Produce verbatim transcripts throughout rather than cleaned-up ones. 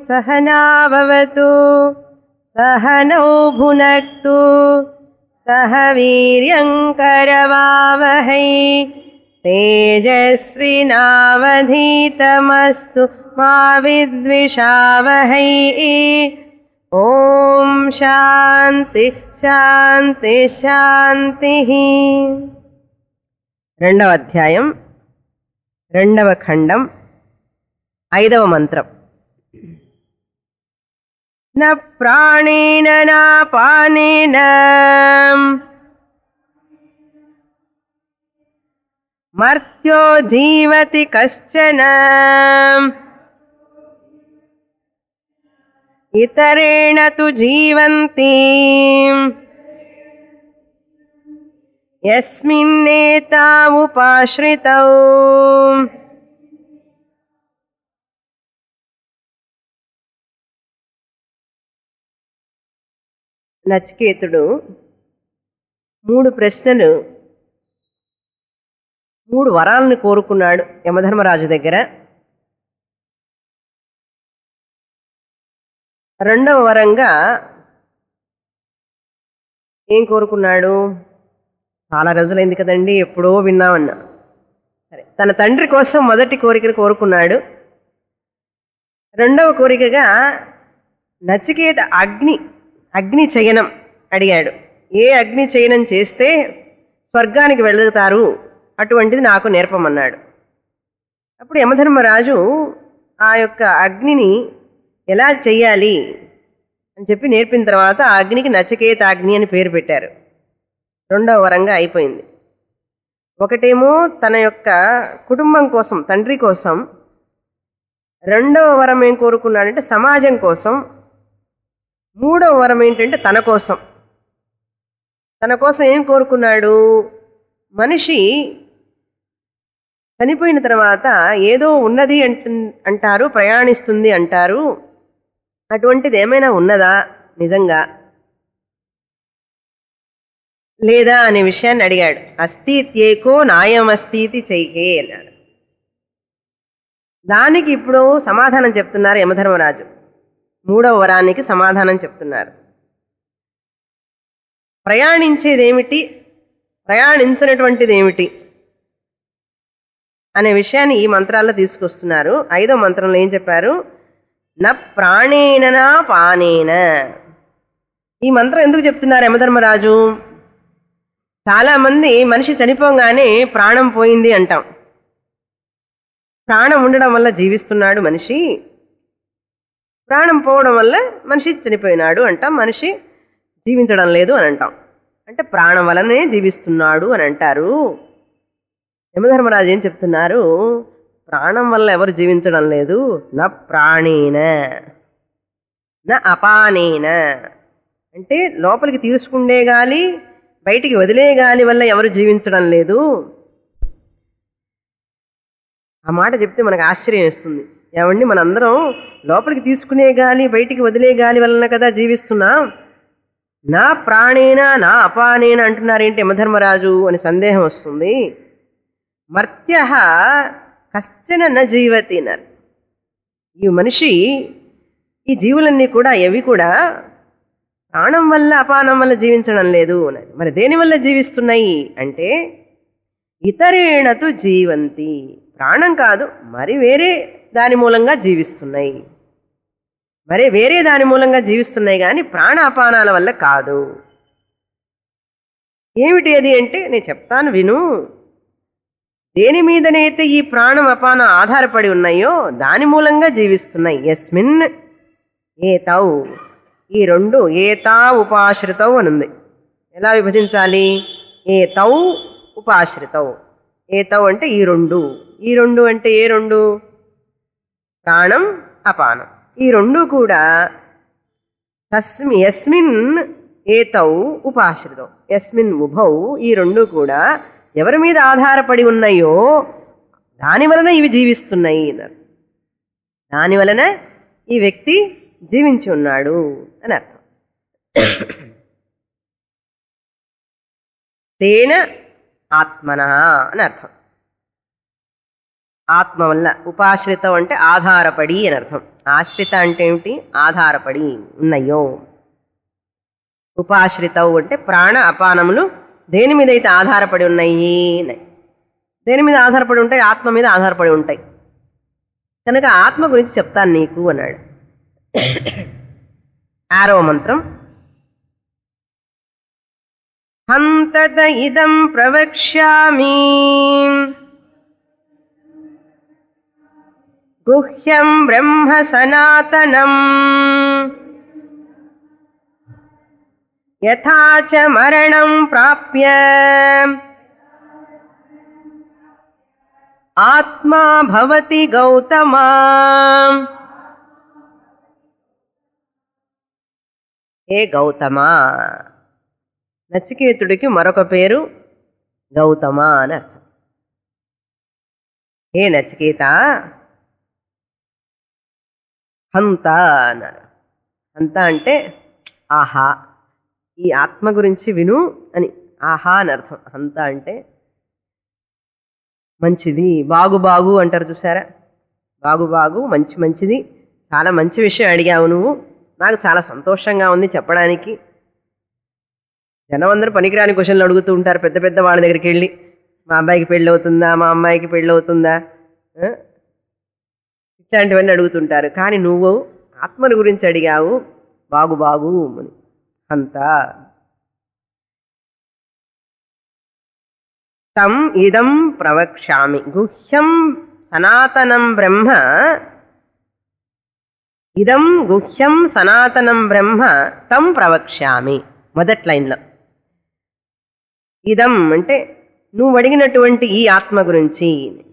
सहनाववतु सहनौ भुनक्तु सह वीर्यङ्करवावहै तेजस्विनावधीतमस्तु मा विद्विषावहै ఓం శాంతి శాంతి శాంతి. రెండవ అధ్యాయం రెండవ ఖండం ఐదవ మంత్రం. న ప్రాణేన నాపానేన మర్త్యో జీవతి కశ్చన ఇతరేణ తు జీవంతి యస్మిన్నేతా ఉపాశ్రితౌ. నచికేతుడు మూడు ప్రశ్నలు మూడు వరాలను కోరుకున్నాడు యమధర్మరాజు దగ్గర. రెండవ వరంగా ఏం కోరుకున్నాడు? చాలా రోజులైంది కదండి, ఎప్పుడో విన్నామన్నా. సరే, తన తండ్రి కోసం మొదటి కోరికను కోరుకున్నాడు. రెండవ కోరికగా నచికేత అగ్ని అగ్ని చయనం అడిగాడు. ఏ అగ్ని చయనం చేస్తే స్వర్గానికి వెళుతారు అటువంటిది నాకు నేర్పమన్నాడు. అప్పుడు యమధర్మరాజు ఆ యొక్క అగ్నిని ఎలా చెయ్యాలి అని చెప్పి నేర్పిన తర్వాత ఆ అగ్నికి నచికేత అగ్ని అని పేరు పెట్టారు. రెండవ వరంగా అయిపోయింది. ఒకటేమో తన యొక్క కుటుంబం కోసం, తండ్రి కోసం. రెండవ వరం ఏం కోరుకున్నాడంటే సమాజం కోసం. మూడవ వరం ఏంటంటే తన కోసం. తన కోసం ఏం కోరుకున్నాడు? మనిషి చనిపోయిన తర్వాత ఏదో ఉన్నది అంటు అంటారు ప్రయాణిస్తుంది అంటారు. అటువంటిది ఏమైనా ఉన్నదా నిజంగా లేదా అనే విషయాన్ని అడిగాడు. అస్థిత్యేకో నాయమస్థితి చైకే అన్నాడు. దానికి ఇప్పుడు సమాధానం చెప్తున్నారు యమధర్మరాజు. మూడవ వరానికి సమాధానం చెప్తున్నారు. ప్రయాణించేదేమిటి, ప్రయాణించినటువంటిది ఏమిటి అనే విషయాన్ని ఈ మంత్రాల్లో తీసుకొస్తున్నారు. ఐదో మంత్రంలో ఏం చెప్పారు? న ప్రాణేన నా పానేన. ఈ మంత్రం ఎందుకు చెప్తున్నారు యమధర్మరాజు? చాలామంది మనిషి చనిపోగానే ప్రాణం పోయింది అంటాం. ప్రాణం ఉండడం వల్ల జీవిస్తున్నాడు మనిషి, ప్రాణం పోవడం వల్ల మనిషి చనిపోయినాడు అంటాం. మనిషి జీవించడం లేదు అని అంటాం. అంటే ప్రాణం వలనే జీవిస్తున్నాడు అని అంటారు. యమధర్మరాజు ఏం చెప్తున్నారు? ప్రాణం వల్ల ఎవరు జీవించడం లేదు. న ప్రాణేన న అపానేన. అంటే లోపలికి తీసుకుండే గాలి, బయటికి వదిలే గాలి వల్ల ఎవరు జీవించడం లేదు. ఆ మాట చెప్తే మనకు ఆశ్చర్యం వేస్తుంది. ఏమండి, మనందరం లోపలికి తీసుకునే గాలి, బయటికి వదిలే గాలి వలన కదా జీవిస్తున్నాం. నా ప్రాణేన నా అపానేన అంటున్నారేంటి యమధర్మరాజు అని సందేహం వస్తుంది. మర్త్య కశ్చన న జీవతి నర్. ఈ మనిషి, ఈ జీవులన్నీ కూడా ఎవి కూడా ప్రాణం వల్ల అపానం వల్ల జీవించడం లేదు. మరి దేని వల్ల జీవిస్తున్నాయి అంటే ఇతరేణతు జీవంతి. ప్రాణం కాదు, మరి వేరే దాని మూలంగా జీవిస్తున్నాయి. మరి వేరే దాని మూలంగా జీవిస్తున్నాయి కానీ ప్రాణ అపానాల వల్ల కాదు. ఏమిటి అది అంటే నేను చెప్తాను విను. దేని మీదనైతే ఈ ప్రాణం అపానం ఆధారపడి ఉన్నాయో దాని మూలంగా జీవిస్తున్నాయి. యస్మిన్ ఏతౌ. ఈ రెండు ఏతా ఉపాశ్రితౌ అనుంది. ఎలా విభజించాలి? ఏతౌ ఉపాశ్రితౌ. ఏతౌ అంటే ఈ రెండు. ఈ రెండు అంటే ఏ రెండు? ప్రాణం అపానం. ఈ రెండు కూడా తస్మి యస్మిన్ ఏతౌ ఉపాశ్రితౌ. యస్మిన్ ఉభౌ. ఈ రెండు కూడా ఎవరి మీద ఆధారపడి ఉన్నాయో దాని వలన ఇవి జీవిస్తున్నాయి అన్నారు. దాని వలన ఈ వ్యక్తి జీవించి ఉన్నాడు అని అర్థం. తేన ఆత్మన అని అర్థం. ఆత్మ వల్ల. ఉపాశ్రితం అంటే ఆధారపడి అని అర్థం. ఆశ్రిత అంటే ఏమిటి? ఆధారపడి ఉన్నాయో. ఉపాశ్రితవు అంటే ప్రాణ అపానములు దేని మీద అయితే ఆధారపడి ఉన్నాయి, దేని మీద ఆధారపడి ఉంటాయి? ఆత్మ మీద ఆధారపడి ఉంటాయి కనుక ఆత్మ గురించి చెప్తాను నీకు అన్నాడు. ఆరవ మంత్రం. హంతత ఇదం ప్రవక్ష్యామి గుహ్యం బ్రహ్మ సనాతనం యథా చ మరణం ప్రాప్య ఆత్మా భవతి గౌతమా. ఏ గౌతమా, నచికేతుడికి మరొక పేరు గౌతమ అని అర్థం. ఏ నచికేత, హంత అన్నారు. హంత అంటే ఆహా, ఈ ఆత్మ గురించి విను అని ఆహా అని అర్థం. హంత అంటే మంచిది, బాగు బాగు అంటారు చూసారా, బాగు బాగు మంచి మంచిది, చాలా మంచి విషయం అడిగావు నువ్వు, నాకు చాలా సంతోషంగా ఉంది చెప్పడానికి. జనం అందరూ పనికిరాని క్వశ్చన్లు అడుగుతూ ఉంటారు పెద్ద పెద్ద వాళ్ళ దగ్గరికి వెళ్ళి, మా అబ్బాయికి పెళ్ళి అవుతుందా, మా అమ్మాయికి పెళ్ళి అవుతుందా, ఇట్లాంటివన్నీ అడుగుతుంటారు. కానీ నువ్వు ఆత్మని గురించి అడిగావు, బాగు బాగు అని. అంతా తం ఇదం ప్రవక్ష్యామి గుహ్యం సనాతనం బ్రహ్మ. ఇదం గుహ్యం సనాతనం బ్రహ్మ తం ప్రవక్ష్యామి. మొదటి లైన్లో ఇదం అంటే నువ్వు అడిగినటువంటి ఈ ఆత్మ గురించి.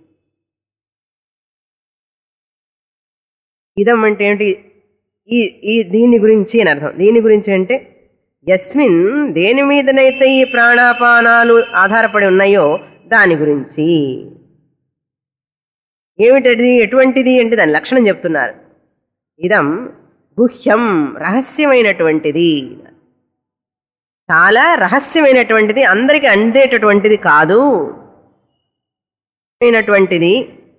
ఇదం అంటే ఏంటి? ఈ ఈ దీని గురించి అని అర్థం. దీని గురించి అంటే యస్మిన్, దేని మీదనైతే ఈ ప్రాణాపానాలు ఆధారపడి ఉన్నాయో దాని గురించి. ఏమిటది, ఎటువంటిది అంటే దాని లక్షణం చెప్తున్నారు. ఇదం గుహ్యం, రహస్యమైనటువంటిది, చాలా రహస్యమైనటువంటిది, అందరికీ అందేటటువంటిది కాదు, అయినటువంటిది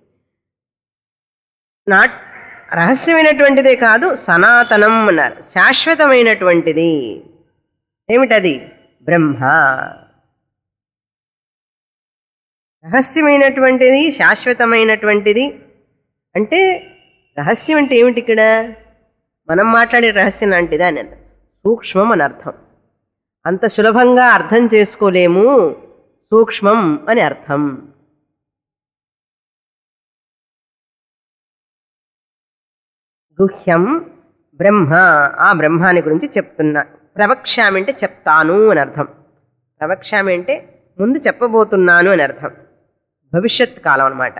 నాట్ రహస్యమైనటువంటిదే కాదు, సనాతనం అన్నారు, శాశ్వతమైనటువంటిది. ఏమిటది? బ్రహ్మ. రహస్యమైనటువంటిది, శాశ్వతమైనటువంటిది. అంటే రహస్యం అంటే ఏమిటి? ఇక్కడ మనం మాట్లాడే రహస్యం లాంటిదా అని అర్థం. సూక్ష్మం అని అర్థం. అంత సులభంగా అర్థం చేసుకోలేము, సూక్ష్మం అని అర్థం. గుహ్యం బ్రహ్మ, ఆ బ్రహ్మాని గురించి చెప్తున్నా. ప్రవక్ష్యామి అంటే చెప్తాను అని అర్థం. ప్రవక్ష్యామి అంటే ముందు చెప్పబోతున్నాను అని అర్థం. భవిష్యత్ కాలం అన్నమాట.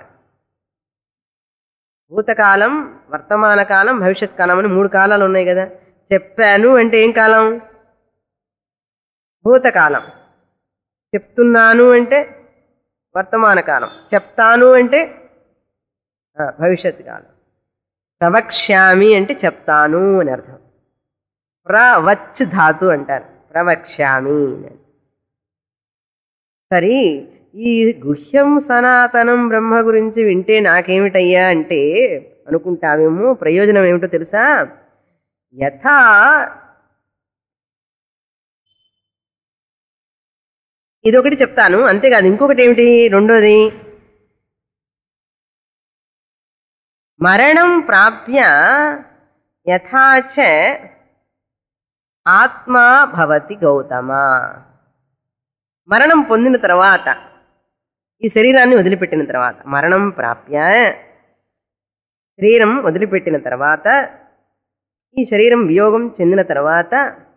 భూతకాలం, వర్తమాన కాలం, భవిష్యత్ కాలం అని మూడు కాలాలు ఉన్నాయి కదా. చెప్పాను అంటే ఏం కాలం? భూతకాలం. చెప్తున్నాను అంటే వర్తమాన కాలం. చెప్తాను అంటే భవిష్యత్ కాలం. ప్రవక్ష్యామి అంటే చెప్తాను అని అర్థం. ప్రవచ్ ధాతు అంటారు, ప్రవక్ష్యామి. సరే, ఈ గుహ్యం సనాతనం బ్రహ్మ గురించి వింటే నాకేమిటయ్యా అంటే అనుకుంటావేమో, ప్రయోజనం ఏమిటో తెలుసా? యథా ఇదొకటి చెప్తాను, అంతేకాదు ఇంకొకటి ఏమిటి? రెండోది, మరణం ప్రాప్య యథాచ ఆత్మా భవతి గౌతమ. మరణం పొందిన తర్వాత, ఈ శరీరాన్ని వదిలిపెట్టిన తర్వాత, మరణం ప్రాప్య శరీరం వదిలిపెట్టిన తర్వాత, ఈ శరీరం వియోగం చెందిన తర్వాత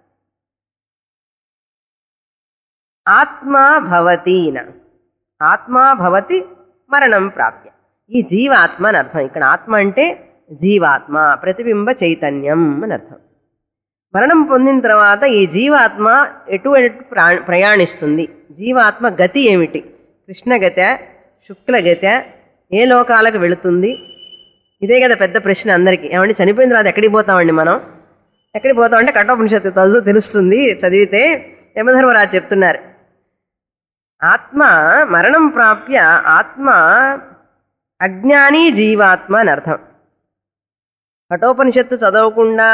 ఆత్మా భవతి, ఆత్మా భవతి మరణం ప్రాప్య. ఈ జీవాత్మ అని అర్థం. ఇక్కడ ఆత్మ అంటే జీవాత్మ, ప్రతిబింబ చైతన్యం అని అర్థం. మరణం పొందిన తర్వాత ఈ జీవాత్మ ఎటువంటి ప్రయాణిస్తుంది? జీవాత్మ గతి ఏమిటి? కృష్ణగత, శుక్లగత, ఏ లోకాలకు వెళుతుంది? ఇదే కదా పెద్ద ప్రశ్న అందరికీ. ఏమంటే చనిపోయిన తర్వాత ఎక్కడికి పోతామండి మనం? ఎక్కడికి పోతామంటే కఠోపనిషత్తు చదువు తెలుస్తుంది, చదివితే. యమధర్మరాజు చెప్తున్నారు, ఆత్మ మరణం ప్రాప్య, ఆత్మ అజ్ఞాని జీవాత్మ అని అర్థం. కఠోపనిషత్తు చదవకుండా,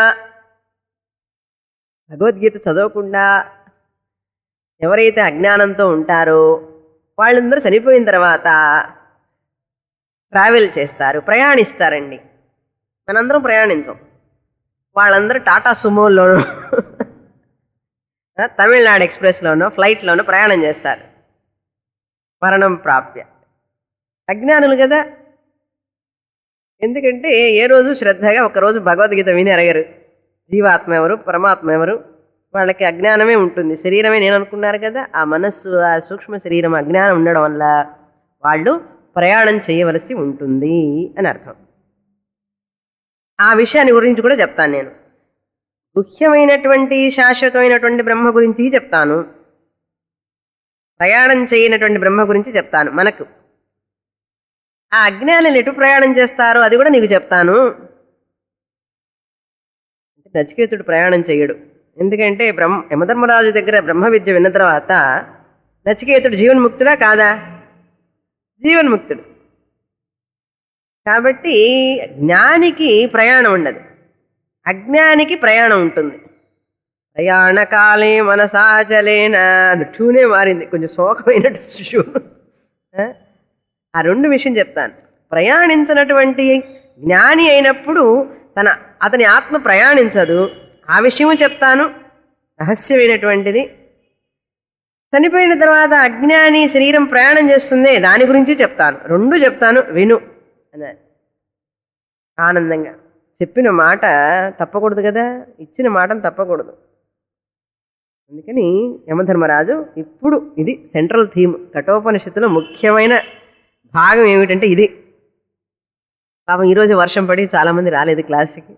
భగవద్గీత చదవకుండా ఎవరైతే అజ్ఞానంతో ఉంటారో వాళ్ళందరూ చనిపోయిన తర్వాత ట్రావెల్ చేస్తారు, ప్రయాణిస్తారండి. మనందరం ప్రయాణించాం. వాళ్ళందరూ టాటా సుమోల్లోనూ తమిళనాడు ఎక్స్ప్రెస్లోనో ఫ్లైట్లోనో ప్రయాణం చేస్తారు మరణం ప్రాప్య. అజ్ఞానులు కదా. ఎందుకంటే ఏ రోజు శ్రద్ధగా ఒకరోజు భగవద్గీత విని అరగరు. జీవాత్మ ఎవరు, పరమాత్మ ఎవరు, వాళ్ళకి అజ్ఞానమే ఉంటుంది. శరీరమే నేను అనుకున్నారు కదా. ఆ మనస్సు, ఆ సూక్ష్మ శరీరం అజ్ఞానం ఉండడం వల్ల వాళ్ళు ప్రయాణం చేయవలసి ఉంటుంది అని అర్థం. ఆ విషయాన్ని గురించి కూడా చెప్తాను నేను. ముఖ్యమైనటువంటి శాశ్వతమైనటువంటి బ్రహ్మ గురించి చెప్తాను, ప్రయాణం చేయనటువంటి బ్రహ్మ గురించి చెప్తాను. మనకు ఆ అజ్ఞానులు ఎటు ప్రయాణం చేస్తారో అది కూడా నీకు చెప్తాను. నచికేతుడు ప్రయాణం చేయడు. ఎందుకంటే బ్రహ్మ యమధర్మరాజు దగ్గర బ్రహ్మ విద్య విన్న తర్వాత నచికేతుడు జీవన్ముక్తుడా కాదా? జీవన్ముక్తుడు. కాబట్టి జ్ఞానికి ప్రయాణం ఉండదు, అజ్ఞానికి ప్రయాణం ఉంటుంది. ప్రయాణకాలే మనసాచలేన టూనే మారింది, కొంచెం శోకమైనట్టు శిశు. ఆ రెండు విషయం చెప్తాను. ప్రయాణించినటువంటి జ్ఞాని అయినప్పుడు తన అతని ఆత్మ ప్రయాణించదు, ఆ విషయము చెప్తాను, రహస్యమైనటువంటిది. చనిపోయిన తర్వాత అజ్ఞాని శరీరం ప్రయాణం చేస్తుందే దాని గురించి చెప్తాను. రెండు చెప్తాను, విను అన్నారు. ఆనందంగా చెప్పిన మాట తప్పకూడదు కదా, ఇచ్చిన మాటను తప్పకూడదు. అందుకని యమధర్మరాజు ఇప్పుడు ఇది సెంట్రల్ థీమ్. కఠోపనిషత్తులో ముఖ్యమైన భాగం ఏమిటంటే ఇది. పాపం ఈరోజు వర్షం పడి చాలామంది రాలేదు క్లాస్కి.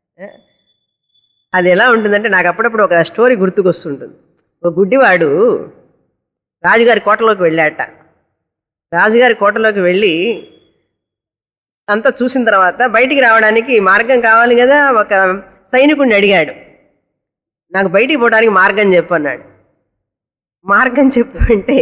అది ఎలా ఉంటుందంటే నాకు అప్పుడప్పుడు ఒక స్టోరీ గుర్తుకొస్తుంటుంది. ఒక గుడ్డివాడు రాజుగారి కోటలోకి వెళ్ళాట. రాజుగారి కోటలోకి వెళ్ళి అంతా చూసిన తర్వాత బయటికి రావడానికి మార్గం కావాలి కదా. ఒక సైనికుడిని అడిగాడు, నాకు బయటికి పోవడానికి మార్గం చెప్పు అన్నాడు. మార్గం చెప్పు అంటే,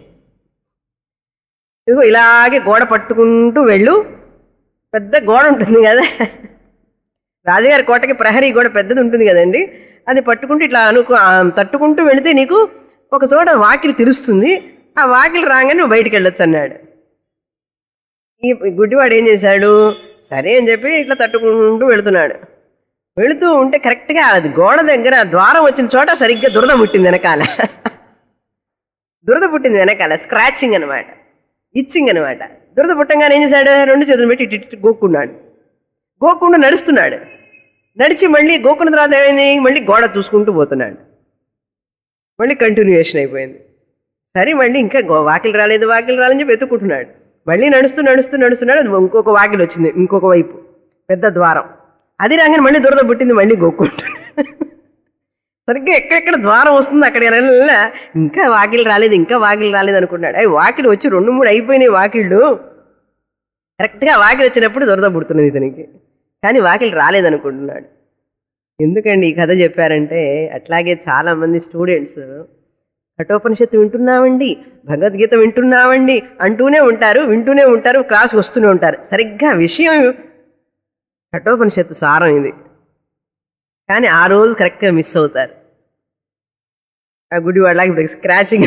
ఇదిగో ఇలాగే గోడ పట్టుకుంటూ వెళ్ళు, పెద్ద గోడ ఉంటుంది కదా, రాజుగారి కోటకి ప్రహరీ గోడ పెద్దది ఉంటుంది కదండి, అది పట్టుకుంటూ ఇట్లా అనుకో తట్టుకుంటూ వెళితే నీకు ఒక చోట వాకిలి తెలుస్తుంది, ఆ వాకిలి రాగానే నువ్వు బయటికి వెళ్ళొచ్చు అన్నాడు. ఈ గుడ్డివాడు ఏం చేశాడు, సరే అని చెప్పి ఇట్లా తట్టుకుంటూ వెళుతున్నాడు. వెళుతూ ఉంటే కరెక్ట్గా అది గోడ దగ్గర ద్వారం వచ్చిన చోట సరిగ్గా దురద పుట్టింది వెనకాల. దురద పుట్టింది వెనకాల, స్క్రాచింగ్ అనమాట, ఇచ్చింగ్ అనమాట. దురద పుట్టంగానే ఏం చేశాడు, రెండు చేతులు పెట్టి ఇటు ఇటు గోక్కున్నాడు. గోక్కుండా నడుస్తున్నాడు. నడిచి మళ్ళీ గోకున్న తర్వాత ఏమైంది, మళ్ళీ గోడ చూసుకుంటూ పోతున్నాడు. మళ్ళీ కంటిన్యూయేషన్ అయిపోయింది. సరే మళ్ళీ ఇంకా వాకిలు రాలేదు వాకిలు రాలని చెప్పి ఎత్తుకుంటున్నాడు. మళ్ళీ నడుస్తూ నడుస్తూ నడుస్తున్నాడు. అది ఇంకొక వాకిలు వచ్చింది, ఇంకొక వైపు పెద్ద ద్వారం. అది రాగానే మళ్ళీ దురద పుట్టింది, మళ్ళీ గోక్కుంటాడు. సరిగ్గా ఎక్కడెక్కడ ద్వారం వస్తుంది అక్కడ ఇంకా వాకిలు రాలేదు ఇంకా వాకిలు రాలేదు అనుకున్నాడు. అవి వాకిలు వచ్చి రెండు మూడు అయిపోయినాయి వాకిళ్ళు. కరెక్ట్గా వాకిలు వచ్చినప్పుడు దురద పుడుతున్నది ఇతనికి, కానీ వాకిలు రాలేదనుకుంటున్నాడు. ఎందుకండి ఈ కథ చెప్పారంటే, అట్లాగే చాలామంది స్టూడెంట్స్ కఠోపనిషత్తు వింటున్నామండి, భగవద్గీత వింటున్నామండి అంటూనే ఉంటారు, వింటూనే ఉంటారు, క్లాస్కి వస్తూనే ఉంటారు. సరిగ్గా విషయం కఠోపనిషత్తు సారం ఇది, కానీ ఆ రోజు కరెక్ట్గా మిస్ అవుతారు. ఆ గుడి వాళ్ళకి ఇప్పుడు స్క్రాచింగ్.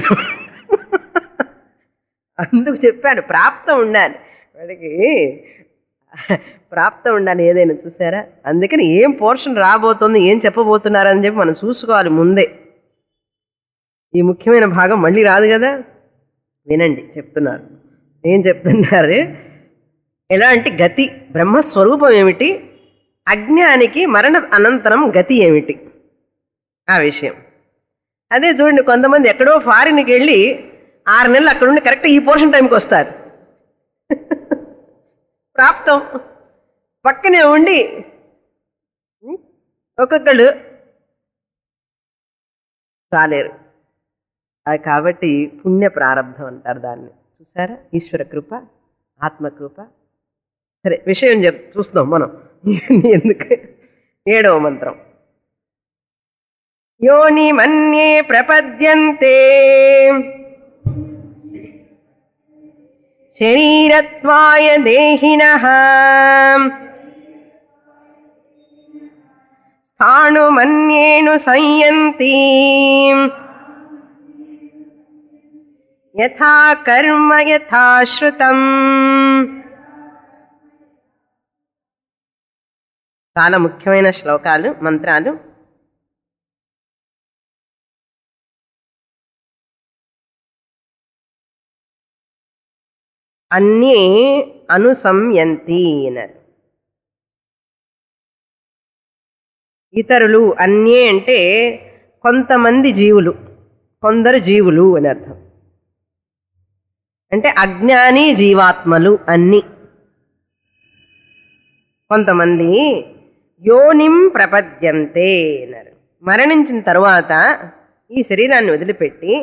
అందుకు చెప్పాను, ప్రాప్తం ఉండాలి వాడికి, ప్రాప్తం ఉండాలి ఏదైనా. చూసారా, అందుకని ఏం పోర్షన్ రాబోతుంది, ఏం చెప్పబోతున్నారని చెప్పి మనం చూసుకోవాలి ముందే. ఈ ముఖ్యమైన భాగం మళ్ళీ రాదు కదా, వినండి చెప్తున్నారు. ఏం చెప్తున్నారు, ఎలాంటి గతి, బ్రహ్మస్వరూపం ఏమిటి, అజ్ఞానికి మరణ అనంతరం గతి ఏమిటి, ఆ విషయం. అదే చూడండి, కొంతమంది ఎక్కడో ఫారిన్కి వెళ్ళి ఆరు నెలలు అక్కడ ఉండి కరెక్ట్ ఈ పోర్షన్ టైంకి వస్తారు. ప్రాప్తం పక్కనే ఉండి ఒక్కొక్కళ్ళు చాలేరు. అది కాబట్టి పుణ్య ప్రారంధం అంటారు దాన్ని. చూసారా, ఈశ్వర కృప, ఆత్మకృప. సరే విషయం చెప్ చూస్తాం మనం ఎందుకు. ఏడవ మంత్రం, యోని మన్యే ప్రపద్యంతే శరీరత్వాయ దేహినః స్థాణుమన్యేను సంయంతి యథా కర్మ యథా శ్రుతం. చాలా ముఖ్యమైన శ్లోకాలు, మంత్రాలు. అన్యే అనుసంయంతి అన్నారు. ఇతరులు, అన్యే అంటే కొంతమంది జీవులు, కొందరు జీవులు అని అర్థం. అంటే అజ్ఞాని జీవాత్మలు అన్ని. కొంతమంది యోనిం ప్రపద్యంతే అన్నారు. మరణించిన తరువాత ఈ శరీరాన్ని వదిలిపెట్టి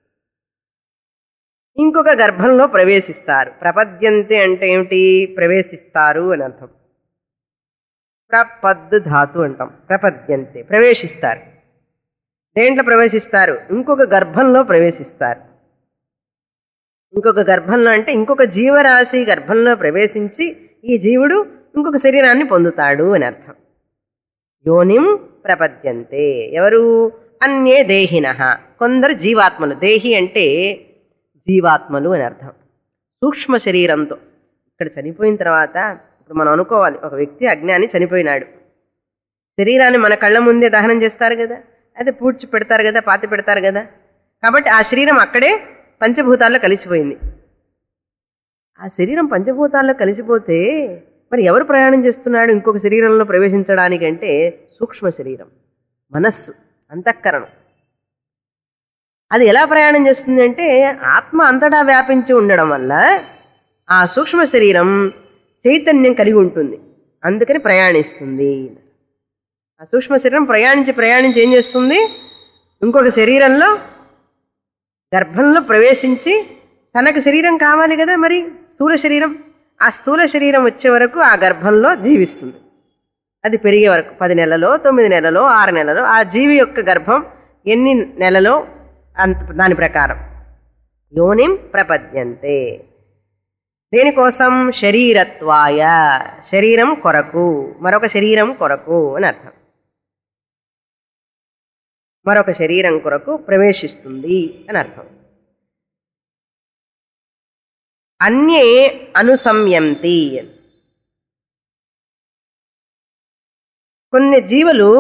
ఇంకొక గర్భంలో ప్రవేశిస్తారు. ప్రపద్యంతే అంటే ఏమిటి? ప్రవేశిస్తారు అని అర్థం. ప్రపద్ ధాతు అంటాం. ప్రపద్యంతే ప్రవేశిస్తారు. దేంట్లో ప్రవేశిస్తారు? ఇంకొక గర్భంలో ప్రవేశిస్తారు. ఇంకొక గర్భంలో అంటే ఇంకొక జీవరాశి గర్భంలో ప్రవేశించి ఈ జీవుడు ఇంకొక శరీరాన్ని పొందుతాడు అని అర్థం. యోనిం ప్రపద్యంతే. ఎవరు? అన్యే దేహినః, కొందరు జీవాత్మలు. దేహి అంటే జీవాత్మలు అని అర్థం. సూక్ష్మ శరీరంతో. ఇక్కడ చనిపోయిన తర్వాత ఇప్పుడు మనం అనుకోవాలి, ఒక వ్యక్తి అజ్ఞాని చనిపోయినాడు, శరీరాన్ని మన కళ్ళ ముందే దహనం చేస్తారు కదా, అయితే పూడ్చి పెడతారు కదా, పాతి పెడతారు కదా. కాబట్టి ఆ శరీరం అక్కడే పంచభూతాల్లో కలిసిపోయింది. ఆ శరీరం పంచభూతాల్లో కలిసిపోతే మరి ఎవరు ప్రయాణం చేస్తున్నాడు ఇంకొక శరీరంలో ప్రవేశించడానికంటే? సూక్ష్మ శరీరం, మనస్సు, అంతఃకరణం. అది ఎలా ప్రయాణం చేస్తుంది అంటే ఆత్మ అంతటా వ్యాపించి ఉండడం వల్ల ఆ సూక్ష్మ శరీరం చైతన్యం కలిగి ఉంటుంది, అందుకని ప్రయాణిస్తుంది. ఆ సూక్ష్మ శరీరం ప్రయాణించి ప్రయాణించి ఏం చేస్తుంది? ఇంకొక శరీరంలో గర్భంలో ప్రవేశించి, తనకు శరీరం కావాలి కదా మరి, స్థూల శరీరం. ఆ స్థూల శరీరం వచ్చే వరకు ఆ గర్భంలో జీవిస్తుంది. అది పెరిగే వరకు పది నెలలో, తొమ్మిది నెలలో, ఆరు నెలలో, ఆ జీవి యొక్క గర్భం ఎన్ని నెలలో అంత దాని ప్రకారం. యోనిం ప్రపద్యంతే. దేనికోసం? శరీరత్వాయ, శరీరం కొరకు, మరొక శరీరం కొరకు అని అర్థం. మరొక శరీరం కొరకు ప్రవేశిస్తుంది అని అర్థం. అన్యే అనుసంయంతి. కొన్ని జీవులు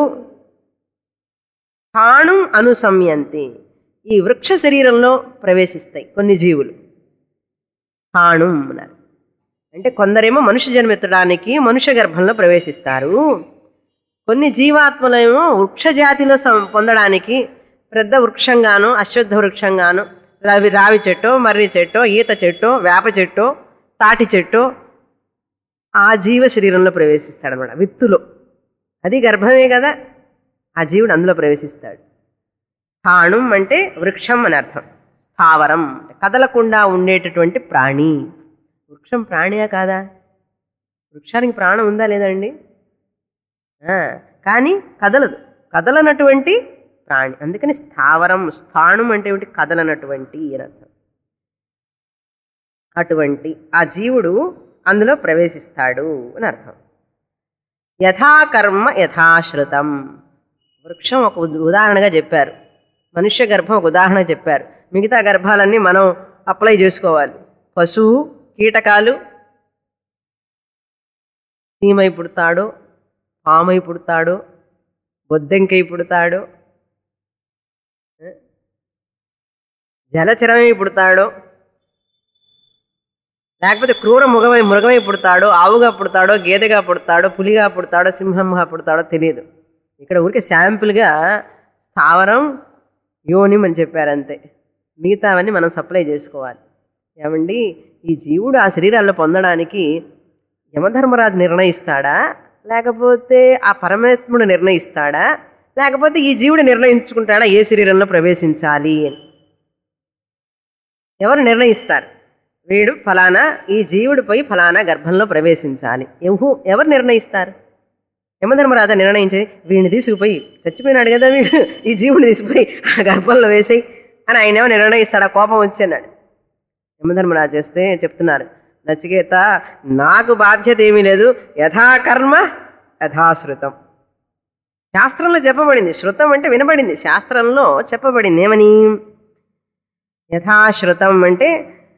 స్థాణు అనుసంయంతి, ఈ వృక్ష శరీరంలో ప్రవేశిస్తాయి కొన్ని జీవులు. స్థాణు అన్నారు అంటే కొందరేమో మనుష్య జన్మెత్తడానికి మనుష్య గర్భంలో ప్రవేశిస్తారు. కొన్ని జీవాత్మలేమో వృక్ష జాతిలో పొందడానికి పెద్ద వృక్షంగాను, అశ్వత్థ వృక్షంగాను, రవి రావి చెట్టో, మర్రి చెట్టో, ఈత చెట్టో, వేప చెట్టో, తాటి చెట్టో ఆ జీవ శరీరంలో ప్రవేశిస్తాడనమాట. విత్తులో, అది గర్భమే కదా, ఆ జీవుడు అందులో ప్రవేశిస్తాడు. స్థాణుం అంటే వృక్షం అని అర్థం. స్థావరం కదలకుండా ఉండేటటువంటి ప్రాణి. వృక్షం ప్రాణియా కాదా? వృక్షానికి ప్రాణం ఉందా లేదండి? కానీ కదలదు, కదలనటువంటి ప్రాణి, అందుకని స్థావరం. స్థాణుం అంటే ఏమిటి? కదలనటువంటి అని అర్థం. అటువంటి ఆ జీవుడు అందులో ప్రవేశిస్తాడు అని అర్థం. యథాకర్మ యథాశ్రుతం. వృక్షం ఒక ఉదాహరణగా చెప్పారు, మనుష్య గర్భం ఒక ఉదాహరణ చెప్పారు. మిగతా గర్భాలన్నీ మనం అప్లై చేసుకోవాలి. పశువు, కీటకాలు, చీమై పుడతాడు, పామై పుడతాడు, బొద్దెంకై పుడతాడు, జలచరమై పుడతాడు, లేకపోతే క్రూర మృగమై మృగమై పుడతాడో, ఆవుగా పుడతాడో, గేదెగా పుడతాడో, పులిగా పుడతాడో, సింహంగా పుడతాడో తెలియదు. ఇక్కడ ఊరికే శాంపుల్గా స్థావరం యోనిం అని చెప్పారంతే. మిగతావన్నీ మనం సప్లై చేసుకోవాలి. ఏమండి, ఈ జీవుడు ఆ శరీరాల్లో పొందడానికి యమధర్మరాజు నిర్ణయిస్తాడా, లేకపోతే ఆ పరమాత్ముడు నిర్ణయిస్తాడా, లేకపోతే ఈ జీవుడు నిర్ణయించుకుంటాడా ఏ శరీరంలో ప్రవేశించాలి అని? ఎవరు నిర్ణయిస్తారు? వీడు ఫలానా, ఈ జీవుడిపై ఫలానా గర్భంలో ప్రవేశించాలి. ఎవరు ఎవరు నిర్ణయిస్తారు? యమధర్మరాజా నిర్ణయించి వీడిని తీసుకుపోయి, చచ్చిపోయినాడు కదా వీడు, ఈ జీవుడిని తీసుకుపోయి ఆ గర్భంలో వేసేయి అని ఆయన ఏమో నిర్ణయిస్తాడు. ఆ కోపం వచ్చి అన్నాడు. యమధర్మరాజు చేస్తే చెప్తున్నారు, నచికేత నాకు బాధ్యత ఏమీ లేదు, యథాకర్మ యథాశ్రుతం. శాస్త్రంలో చెప్పబడింది. శృతం అంటే వినబడింది, శాస్త్రంలో చెప్పబడింది ఏమని? యథాశ్రుతం అంటే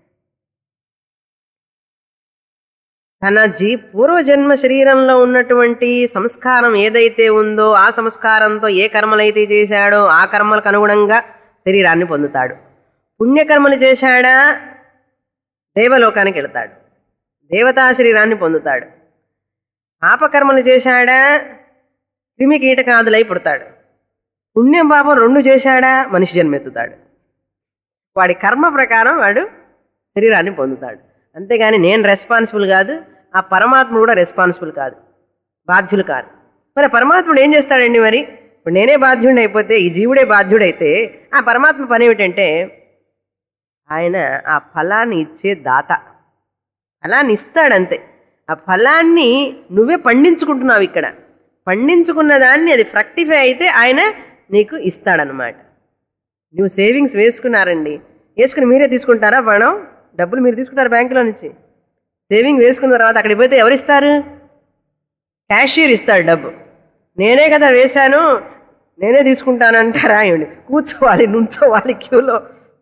తన జీ పూర్వజన్మ శరీరంలో ఉన్నటువంటి సంస్కారం ఏదైతే ఉందో ఆ సంస్కారంతో ఏ కర్మలైతే చేశాడో ఆ కర్మలకు అనుగుణంగా శరీరాన్ని పొందుతాడు. పుణ్యకర్మలు చేశాడా దేవలోకానికి వెళతాడు, దేవతా శరీరాన్ని పొందుతాడు. పాపకర్మలు చేశాడా క్రిమి కీటకాదులై పుడతాడు. పుణ్యం పాపం రెండు చేశాడా మనిషి జన్మెత్తుతాడు. వాడి కర్మ ప్రకారం వాడు శరీరాన్ని పొందుతాడు. అంతేగాని నేను రెస్పాన్సిబుల్ కాదు, ఆ పరమాత్ముడు కూడా రెస్పాన్సిబుల్ కాదు, బాధ్యులు కాదు. మరి పరమాత్ముడు ఏం చేస్తాడండి? మరి ఇప్పుడు నేనే బాధ్యుడిని అయిపోతే, ఈ జీవుడే బాధ్యుడైతే ఆ పరమాత్మ పని ఏమిటంటే ఆయన ఆ ఫలాన్ని ఇచ్చే దాత. ఫలాన్ని ఇస్తాడంతే. ఆ ఫలాన్ని నువ్వే పండించుకుంటున్నావు. ఇక్కడ పండించుకున్న దాన్ని అది ఫ్రక్టిఫై అయితే ఆయన నీకు ఇస్తాడనమాట. నువ్వు సేవింగ్స్ వేసుకున్నారండి, వేసుకుని మీరే తీసుకుంటారా? పణం డబ్బులు మీరు తీసుకుంటారు బ్యాంకులో నుంచి. సేవింగ్ వేసుకున్న తర్వాత అక్కడికి పోతే ఎవరిస్తారు? క్యాషియర్ ఇస్తాడు డబ్బు. నేనే కదా వేశాను, నేనే తీసుకుంటానంటారా? ఏమిటి? కూర్చోవాలి, నుంచోవాలి క్యూలో.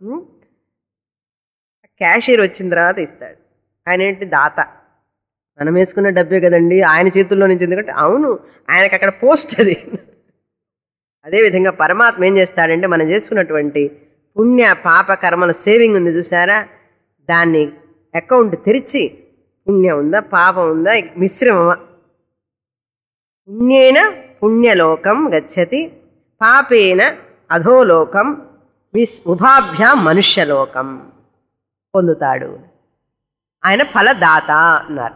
క్యాషియర్ వచ్చిన తర్వాత ఇస్తాడు. ఆయన ఏంటి? దాత. మనం వేసుకున్న డబ్బే కదండి ఆయన చేతుల్లో నుంచి. ఎందుకంటే అవును, ఆయనకు అక్కడ పోస్ట్ అది. అదేవిధంగా పరమాత్మ ఏం చేస్తాడంటే మనం చేసుకున్నటువంటి పుణ్య పాప కర్మల సేవింగ్ ఉంది చూసారా, దాన్ని అకౌంట్ తెరిచి పుణ్యం ఉందా పాపం ఉందా మిశ్రమమా, పుణ్యేన పుణ్యలోకం గచ్చతి పాపేన అధోలోకం విస్ ఉభాభ్యాం మనుష్యలోకం పొందుతాడు. ఆయన ఫలదాత అన్నారు.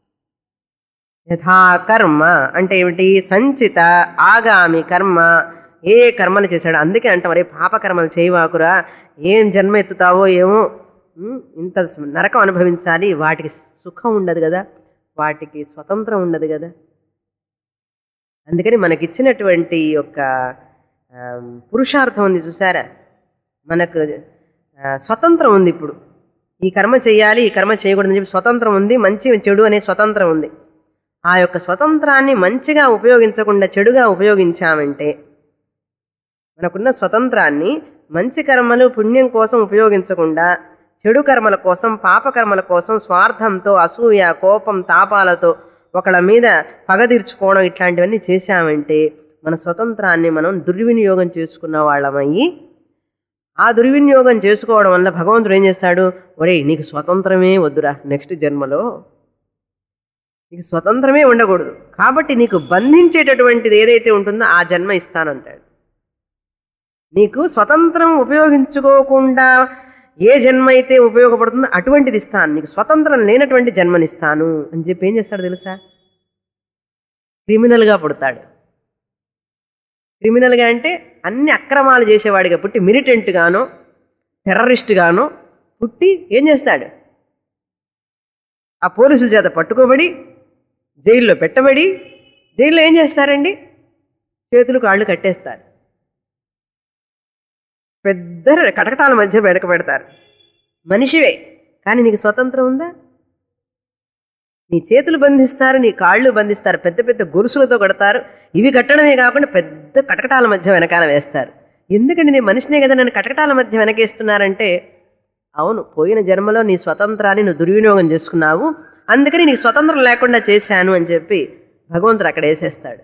యథాకర్మ అంటే ఏమిటి? సంచిత ఆగామి కర్మ. ఏ కర్మలు చేశాడు. అందుకే అంట మరి పాపకర్మలు చేయవాకురా, ఏం జన్మ ఎత్తుతావో ఏమో, ఇంత నరకం అనుభవించాలి, వాటికి సుఖం ఉండదు కదా, వాటికి స్వతంత్రం ఉండదు కదా. అందుకని మనకిచ్చినటువంటి యొక్క పురుషార్థం ఉంది చూసారా, మనకు స్వతంత్రం ఉంది. ఇప్పుడు ఈ కర్మ చేయాలి, ఈ కర్మ చేయకూడదని చెప్పి స్వతంత్రం ఉంది. మంచి చెడు అనే స్వతంత్రం ఉంది. ఆ యొక్క స్వతంత్రాన్ని మంచిగా ఉపయోగించకుండా చెడుగా ఉపయోగించామంటే, మనకున్న స్వతంత్రాన్ని మంచి కర్మలు పుణ్యం కోసం ఉపయోగించకుండా చెడు కర్మల కోసం పాపకర్మల కోసం స్వార్థంతో అసూయ కోపం తాపాలతో ఒకళ్ళ మీద పగ తీర్చుకోవడం ఇట్లాంటివన్నీ చేశామంటే మన స్వతంత్రాన్ని మనం దుర్వినియోగం చేసుకున్న వాళ్ళమయ్యి, ఆ దుర్వినియోగం చేసుకోవడం వల్ల భగవంతుడు ఏం చేస్తాడు? ఒరే నీకు స్వతంత్రమే వద్దురా, నెక్స్ట్ జన్మలో నీకు స్వతంత్రమే ఉండకూడదు, కాబట్టి నీకు బంధించేటటువంటిది ఏదైతే ఉంటుందో ఆ జన్మ ఇస్తానంటాడు. నీకు స్వతంత్రం ఉపయోగించుకోకుండా ఏ జన్మ అయితే ఉపయోగపడుతుందో అటువంటిది ఇస్తాను, నీకు స్వతంత్రం లేనటువంటి జన్మనిస్తాను అని చెప్పి ఏం చేస్తాడు తెలుసా? క్రిమినల్గా పుడతాడు. క్రిమినల్గా అంటే అన్ని అక్రమాలు చేసేవాడిగా పుట్టి మిలిటెంట్ గానో టెర్రరిస్ట్ గానో పుట్టి ఏం చేస్తాడు? ఆ పోలీసుల చేత పట్టుకోబడి జైల్లో పెట్టబడి, జైల్లో ఏం చేస్తారండి? చేతులు కాళ్ళు కట్టేస్తారు, పెద్ద కటకటాల మధ్య బెడక పెడతారు. మనిషివే కానీ నీకు స్వతంత్రం ఉందా? నీ చేతులు బంధిస్తారు, నీ కాళ్ళు బంధిస్తారు, పెద్ద పెద్ద గొలుసులతో కడతారు. ఇవి కట్టడమే కాకుండా పెద్ద కటకటాల మధ్య వెనకాల వేస్తారు. ఎందుకంటే నేను మనిషినే కదా, నన్ను కటకటాల మధ్య వెనకేస్తున్నారంటే, అవును పోయిన జన్మలో నీ స్వతంత్రాన్ని నువ్వు దుర్వినియోగం చేసుకున్నావు, అందుకని నీకు స్వతంత్రం లేకుండా చేశాను అని చెప్పి భగవంతుడు అక్కడ వేసేస్తాడు.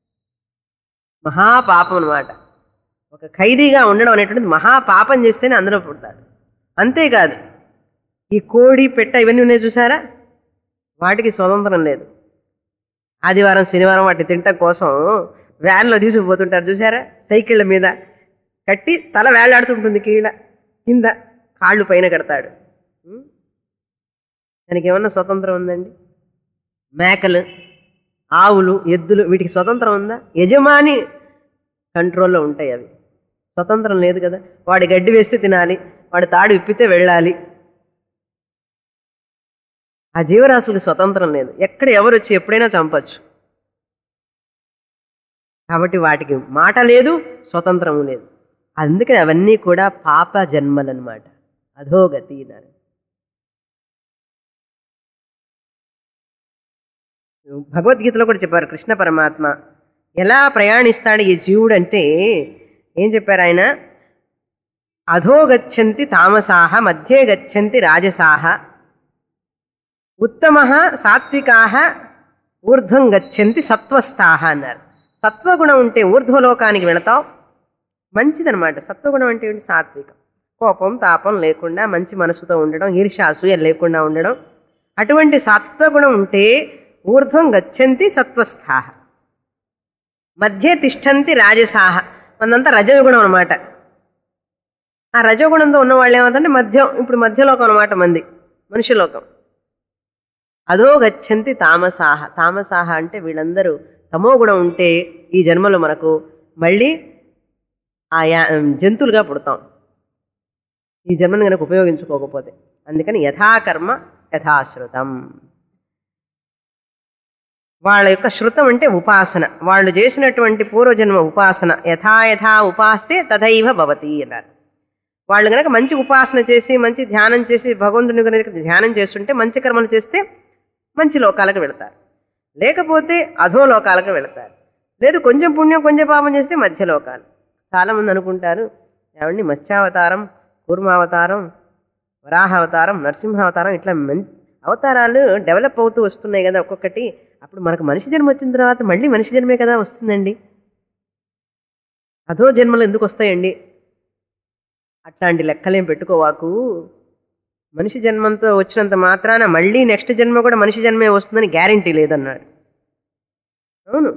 మహాపాపం అన్నమాట. ఒక ఖైదీగా ఉండడం అనేటువంటిది మహాపాపం చేస్తేనే అందులో పుడతాడు. అంతేకాదు ఈ కోడి పెట్ట ఇవన్నీ ఉన్నాయి చూసారా, వాటికి స్వతంత్రం లేదు. ఆదివారం శనివారం వాటిని తినటం కోసం వ్యాన్లో తీసుకుపోతుంటారు చూసారా, సైకిళ్ళ మీద కట్టి తల వేలాడుతుంటుంది, కీళ్ళ కింద కాళ్ళు పైన కడతాడు. దానికి ఏమన్నా స్వతంత్రం ఉందండి? మేకలు ఆవులు ఎద్దులు వీటికి స్వతంత్రం ఉందా? యజమాని కంట్రోల్లో ఉంటాయి అవి. స్వతంత్రం లేదు కదా. వాడి గడ్డి వేస్తే తినాలి, వాడి తాడు విప్పితే వెళ్ళాలి. ఆ జీవరాశులకు స్వతంత్రం లేదు. ఎక్కడ ఎవరు వచ్చి ఎప్పుడైనా చంపచ్చు. కాబట్టి వాటికి మాట లేదు, స్వతంత్రము లేదు. అందుకని అవన్నీ కూడా పాప జన్మలన్నమాట, అధోగతి అన్నారు. భగవద్గీతలో కూడా చెప్పారు కృష్ణ పరమాత్మ, ఎలా ప్రయాణిస్తాడు ఈ జీవుడు అంటే ఏం చెప్పారు ఆయన? అధో గచ్చంతి తామసాహ మధ్యే గచ్చంతి రాజసాహ ఉత్తమ సాత్వికాహ ఊర్ధ్వం గచ్చంతి సత్వస్థాహ అన్నారు. సత్వగుణం ఉంటే ఊర్ధ్వలోకానికి వెళతావు. మంచిదనమాట. సత్వగుణం అంటే ఏంటి? సాత్వికం, కోపం తాపం లేకుండా మంచి మనసుతో ఉండడం, ఈర్ష్యాసూయ లేకుండా ఉండడం. అటువంటి సత్వగుణం ఉంటే ఊర్ధ్వం గచ్చంతి సత్వస్థాహ మధ్య తిష్టంతి రాజసాహ. మనంతా రజోగుణం అనమాట. ఆ రజోగుణంతో ఉన్న వాళ్ళు ఏమవుతుందంటే మధ్యం, ఇప్పుడు మధ్యలోకం అనమాట మంది, మనుష్యలోకం. అదో గచ్చంతి తామసాహ. తామసాహ అంటే వీళ్ళందరూ తమో గుణం ఉంటే ఈ జన్మలో మనకు మళ్ళీ ఆ జంతువులుగా పుడతాం ఈ జన్మను కనుక ఉపయోగించుకోకపోతే. అందుకని యథాకర్మ యథాశ్రుతం. వాళ్ళ యొక్క శృతం అంటే ఉపాసన, వాళ్ళు చేసినటువంటి పూర్వజన్మ ఉపాసన. యథా యథా ఉపాస్తే తథైవ భవతి అన్నారు. వాళ్ళు కనుక మంచి ఉపాసన చేసి మంచి ధ్యానం చేసి భగవంతుని కనుక ధ్యానం చేస్తుంటే మంచి కర్మలు చేస్తే మంచి లోకాలకు వెళతారు, లేకపోతే అధో లోకాలకు వెళతారు. లేదు కొంచెం పుణ్యం కొంచెం పాపం చేస్తే మధ్య లోకాలు. చాలామంది అనుకుంటారు ఏమండి మత్స్యావతారం, కూర్మావతారం, వరాహావతారం, నరసింహావతారం ఇట్లా మంచి అవతారాలు డెవలప్ అవుతూ వస్తున్నాయి కదా ఒక్కొక్కటి. అప్పుడు మనకు మనిషి జన్మ వచ్చిన తర్వాత మళ్ళీ మనిషి జన్మే కదా వస్తుందండి, అధో జన్మలు ఎందుకు వస్తాయండి? అట్లాంటి లెక్కలేం పెట్టుకోవాకు. మనిషి జన్మంతో వచ్చినంత మాత్రాన మళ్ళీ నెక్స్ట్ జన్మ కూడా మనిషి జన్మే వస్తుందని గ్యారంటీ లేదన్నాడు. అవును,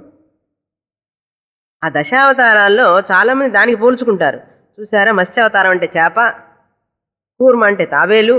ఆ దశావతారాల్లో చాలామంది దానికి పోల్చుకుంటారు. చూసారా, మత్స్యావతారం అంటే చేప, కూర్మ అంటే తాబేలు,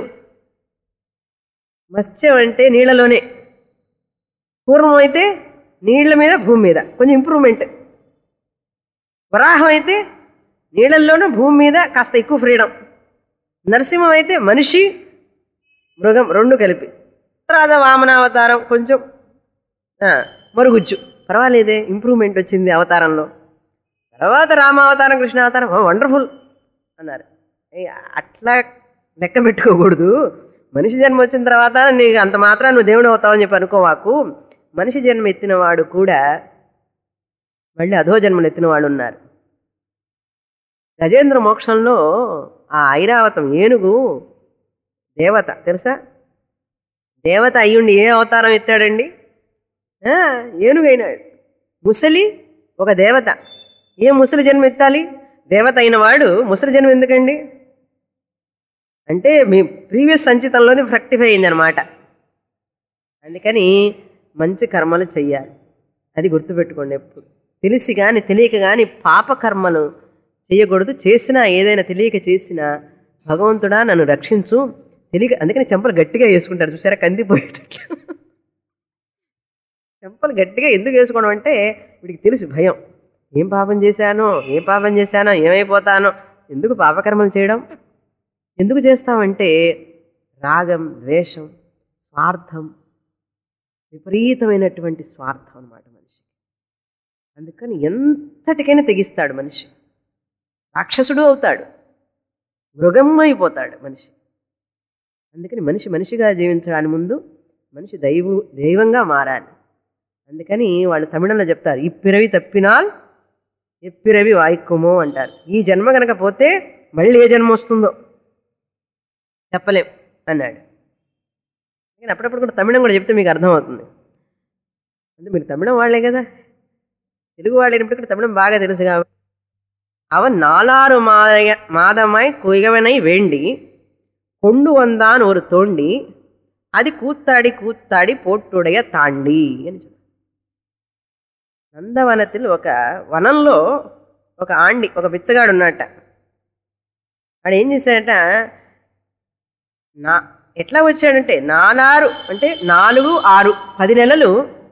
మత్స్యం అంటే నీళ్లలోనే, పూర్వం అయితే నీళ్ల మీద భూమి మీద కొంచెం ఇంప్రూవ్మెంట్, వరాహం అయితే నీళ్ళల్లోనూ భూమి మీద కాస్త ఎక్కువ ఫ్రీడమ్, నరసింహం అయితే మనిషి మృగం రెండు కలిపి, తర్వాత వామనావతారం కొంచెం మరుగుజ్జు, పర్వాలేదే ఇంప్రూవ్మెంట్ వచ్చింది అవతారంలో. తర్వాత రామావతారం కృష్ణావతారం వండర్ఫుల్ అన్నారు. అట్లా లెక్క పెట్టుకోకూడదు. మనిషి జన్మ వచ్చిన తర్వాత నీకు అంత మాత్రం నువ్వు దేవుడు అవుతావని చెప్పి అనుకోవాకు. మనిషి జన్మ ఎత్తిన వాడు కూడా మళ్ళీ అధో జన్మలు ఎత్తిన వాడు ఉన్నారు. గజేంద్ర మోక్షంలో ఆ ఐరావతం ఏనుగు దేవత తెలుసా? దేవత అయ్యుండి ఏ అవతారం ఎత్తాడండి? ఏనుగు అయినాడు. ముసలి ఒక దేవత, ఏ ముసలి జన్మ ఎత్తాలి? దేవత అయిన వాడు ముసలి జన్మ ఎందుకండి అంటే మీ ప్రీవియస్ సంచితంలోనే ఫ్రక్టిఫై అయింది అనమాట. అందుకని మంచి కర్మలు చెయ్యాలి, అది గుర్తుపెట్టుకోండి ఎప్పుడు. తెలిసి కానీ తెలియక కానీ పాపకర్మలు చేయకూడదు. చేసినా ఏదైనా తెలియక చేసినా భగవంతుడా నన్ను రక్షించు తెలియక. అందుకని చెంపలు గట్టిగా వేసుకుంటారు చూసారా, కందిపోయేటట్లు. చెంపలు గట్టిగా ఎందుకు వేసుకోవడం అంటే వీడికి తెలుసు భయం, ఏం పాపం చేశానో ఏం పాపం చేశానో ఏమైపోతానో. ఎందుకు పాపకర్మలు చేయడం? ఎందుకు చేస్తామంటే రాగం, ద్వేషం, స్వార్థం, విపరీతమైనటువంటి స్వార్థం అన్నమాట మనిషి. అందుకని ఎంతటికైనా తెగిస్తాడు మనిషి, రాక్షసుడు అవుతాడు, మృగం అయిపోతాడు మనిషి. అందుకని మనిషి మనిషిగా జీవించడానికి ముందు మనిషి దైవ దైవంగా మారాలి. అందుకని వాళ్ళు తమిళంలో చెప్తారు, ఇప్పిరవి తప్పినాల్ ఎప్పిరవి వాయిక్కుమో అంటారు. ఈ జన్మ కనుక పోతే మళ్ళీ ఏ జన్మ వస్తుందో చెప్పలేం అన్నాడు. కానీ అప్పుడప్పుడు కూడా తమిళం కూడా చెప్తే మీకు అర్థమవుతుంది. అంటే మీరు తమిళం వాళ్ళే కదా, తెలుగు వాళ్ళైనప్పుడు కూడా తమిళం బాగా తెలుసు కాబట్టి. அவன் நாலாறு மாய மாதமாய் குயவனை வேண்டி கொண்டு வந்தான் ஒரு தோண்டி అది కూత్తాడి కూత్తాడి పోట్టుడయ తాండి అని చెప్పారు. నందవనത്തിൽ ఒక వనంలో ఒక ఆండి, ఒక బిచ్చగాడు ఉన్నట్ట. వాడు ఏం చేశాడట, నా ఎట్లా వచ్చాడంటే నాలారు అంటే నాలుగు ఆరు పది నెలలు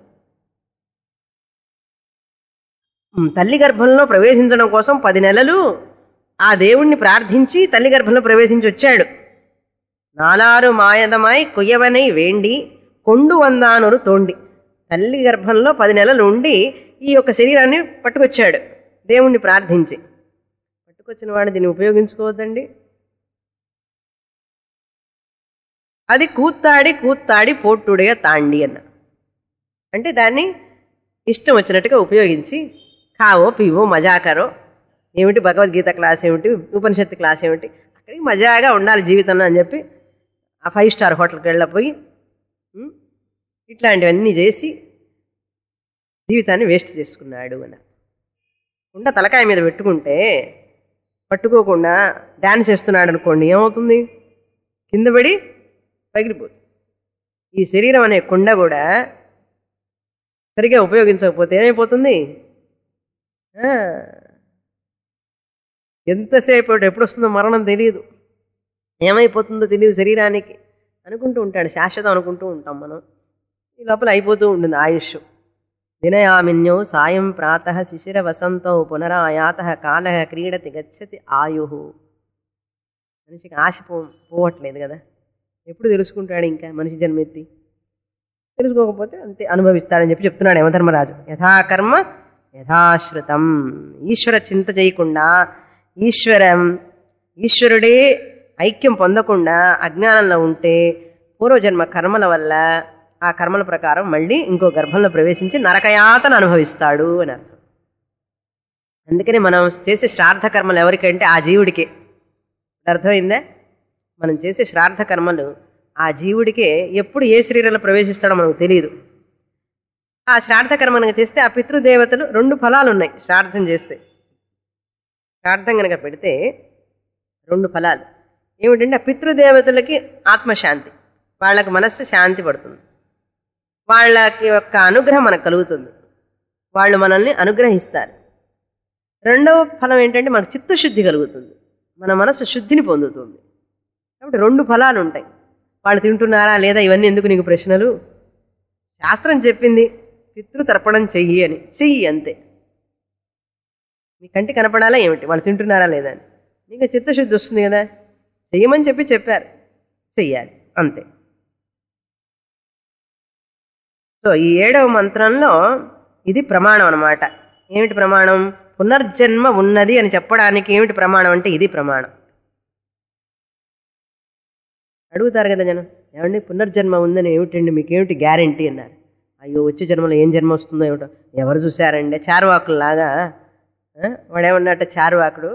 తల్లి గర్భంలో ప్రవేశించడం కోసం పది నెలలు ఆ దేవుణ్ణి ప్రార్థించి తల్లి గర్భంలో ప్రవేశించి వచ్చాడు. నాలారు మాయదమాయ్ కుయ్యవనై వేండి కొండు వందానురు తోండి. తల్లి గర్భంలో పది నెలలు ఉండి ఈ యొక్క శరీరాన్ని పట్టుకొచ్చాడు దేవుణ్ణి ప్రార్థించి. పట్టుకొచ్చిన వాడు దీన్ని ఉపయోగించుకోవద్దండి. అది కూత్తాడి కూత్తాడి పోట్టుడయ తాండి అన్న అంటే దాన్ని ఇష్టం వచ్చినట్టుగా ఉపయోగించి ఖావో పీవో మజాకరో, ఏమిటి భగవద్గీత క్లాస్ ఏమిటి, ఉపనిషత్తు క్లాస్ ఏమిటి, అక్కడికి మజాగా ఉండాలి జీవితంలో అని చెప్పి ఆ ఫైవ్ స్టార్ హోటల్కి వెళ్ళపోయి ఇట్లాంటివన్నీ చేసి జీవితాన్ని వేస్ట్ చేసుకున్నాడు అని. ఉండ తలకాయ మీద పెట్టుకుంటే పట్టుకోకుండా డ్యాన్స్ చేస్తున్నాడు అనుకోండి, ఏమవుతుంది? కింద పడి పగిలిపోతుంది. ఈ శరీరం అనే కుండ కూడా సరిగా ఉపయోగించకపోతే ఏమైపోతుంది? ఎంతసేపు ఎప్పుడు వస్తుందో మరణం తెలియదు, ఏమైపోతుందో తెలియదు శరీరానికి అనుకుంటూ ఉంటాడు, శాశ్వతం అనుకుంటూ ఉంటాం మనం. ఈ లోపల అయిపోతూ ఉంటుంది ఆయుష్. దినయామిన్యో సాయం ప్రాతః శిశిర వసంతో పునరాయాత కాల క్రీడతి గచ్చతి ఆయు. మనిషికి ఆశ పో పోవట్లేదు కదా, ఎప్పుడు తెలుసుకుంటాడు ఇంకా మనిషి జన్మెత్తి? తెలుసుకోకపోతే అంతే అనుభవిస్తాడని చెప్పి చెప్తున్నాడు యమధర్మరాజు. యథాకర్మ యథాశ్రుతం. ఈశ్వర చింత చేయకుండా, ఈశ్వరం ఈశ్వరుడే ఐక్యం పొందకుండా అజ్ఞానంలో ఉంటే పూర్వజన్మ కర్మల వల్ల ఆ కర్మల ప్రకారం మళ్ళీ ఇంకో గర్భంలో ప్రవేశించి నరకయాతను అనుభవిస్తాడు అని అర్థం. అందుకని మనం చేసే శ్రాద్ధ కర్మలు ఎవరికంటే ఆ జీవుడికే. అర్థమైందా? మనం చేసే శ్రాద్ధ కర్మలు ఆ జీవుడికే ఎప్పుడు ఏ శరీరంలో ప్రవేశిస్తాడో మనకు తెలియదు. ఆ శ్రాద్ధ కర్మ కనుక చేస్తే ఆ పితృదేవతలు రెండు ఫలాలు ఉన్నాయి. శ్రాద్ధం చేస్తే, శ్రాద్ధం కనుక పెడితే రెండు ఫలాలు ఏమిటంటే, ఆ పితృదేవతలకి ఆత్మశాంతి, వాళ్ళకి మనస్సు శాంతి పడుతుంది, వాళ్ళకి యొక్క అనుగ్రహం మనకు కలుగుతుంది, వాళ్ళు మనల్ని అనుగ్రహిస్తారు. రెండవ ఫలం ఏంటంటే మనకు చిత్తశుద్ధి కలుగుతుంది, మన మనసు శుద్ధిని పొందుతుంది. కాబట్టి రెండు ఫలాలు ఉంటాయి. వాళ్ళు తింటున్నారా లేదా ఇవన్నీ ఎందుకు నీకు ప్రశ్నలు? శాస్త్రం చెప్పింది పితృతర్పణం చెయ్యి అని, చెయ్యి అంతే. మీ కంటి కనపడాలా ఏమిటి వాళ్ళు తింటున్నారా లేదా అని? నీకు చిత్తశుద్ధి వస్తుంది కదా, చెయ్యమని చెప్పి చెప్పారు, చెయ్యాలి అంతే. సో ఈ ఏడవ మంత్రంలో ఇది ప్రమాణం అన్నమాట. ఏమిటి ప్రమాణం? పునర్జన్మ ఉన్నది అని చెప్పడానికి ఏమిటి ప్రమాణం అంటే ఇది ప్రమాణం. అడుగుతారు కదా జనం, ఏమండి పునర్జన్మ ఉందని ఏమిటండి మీకేమిటి గ్యారంటీ అన్నారు. అయ్యో వచ్చే జన్మలో ఏం జన్మ వస్తుందో ఏమిటో ఎవరు చూశారండి? చార్వాకుల్లాగా వాడేమన్నట్ట, చార్వాకుడు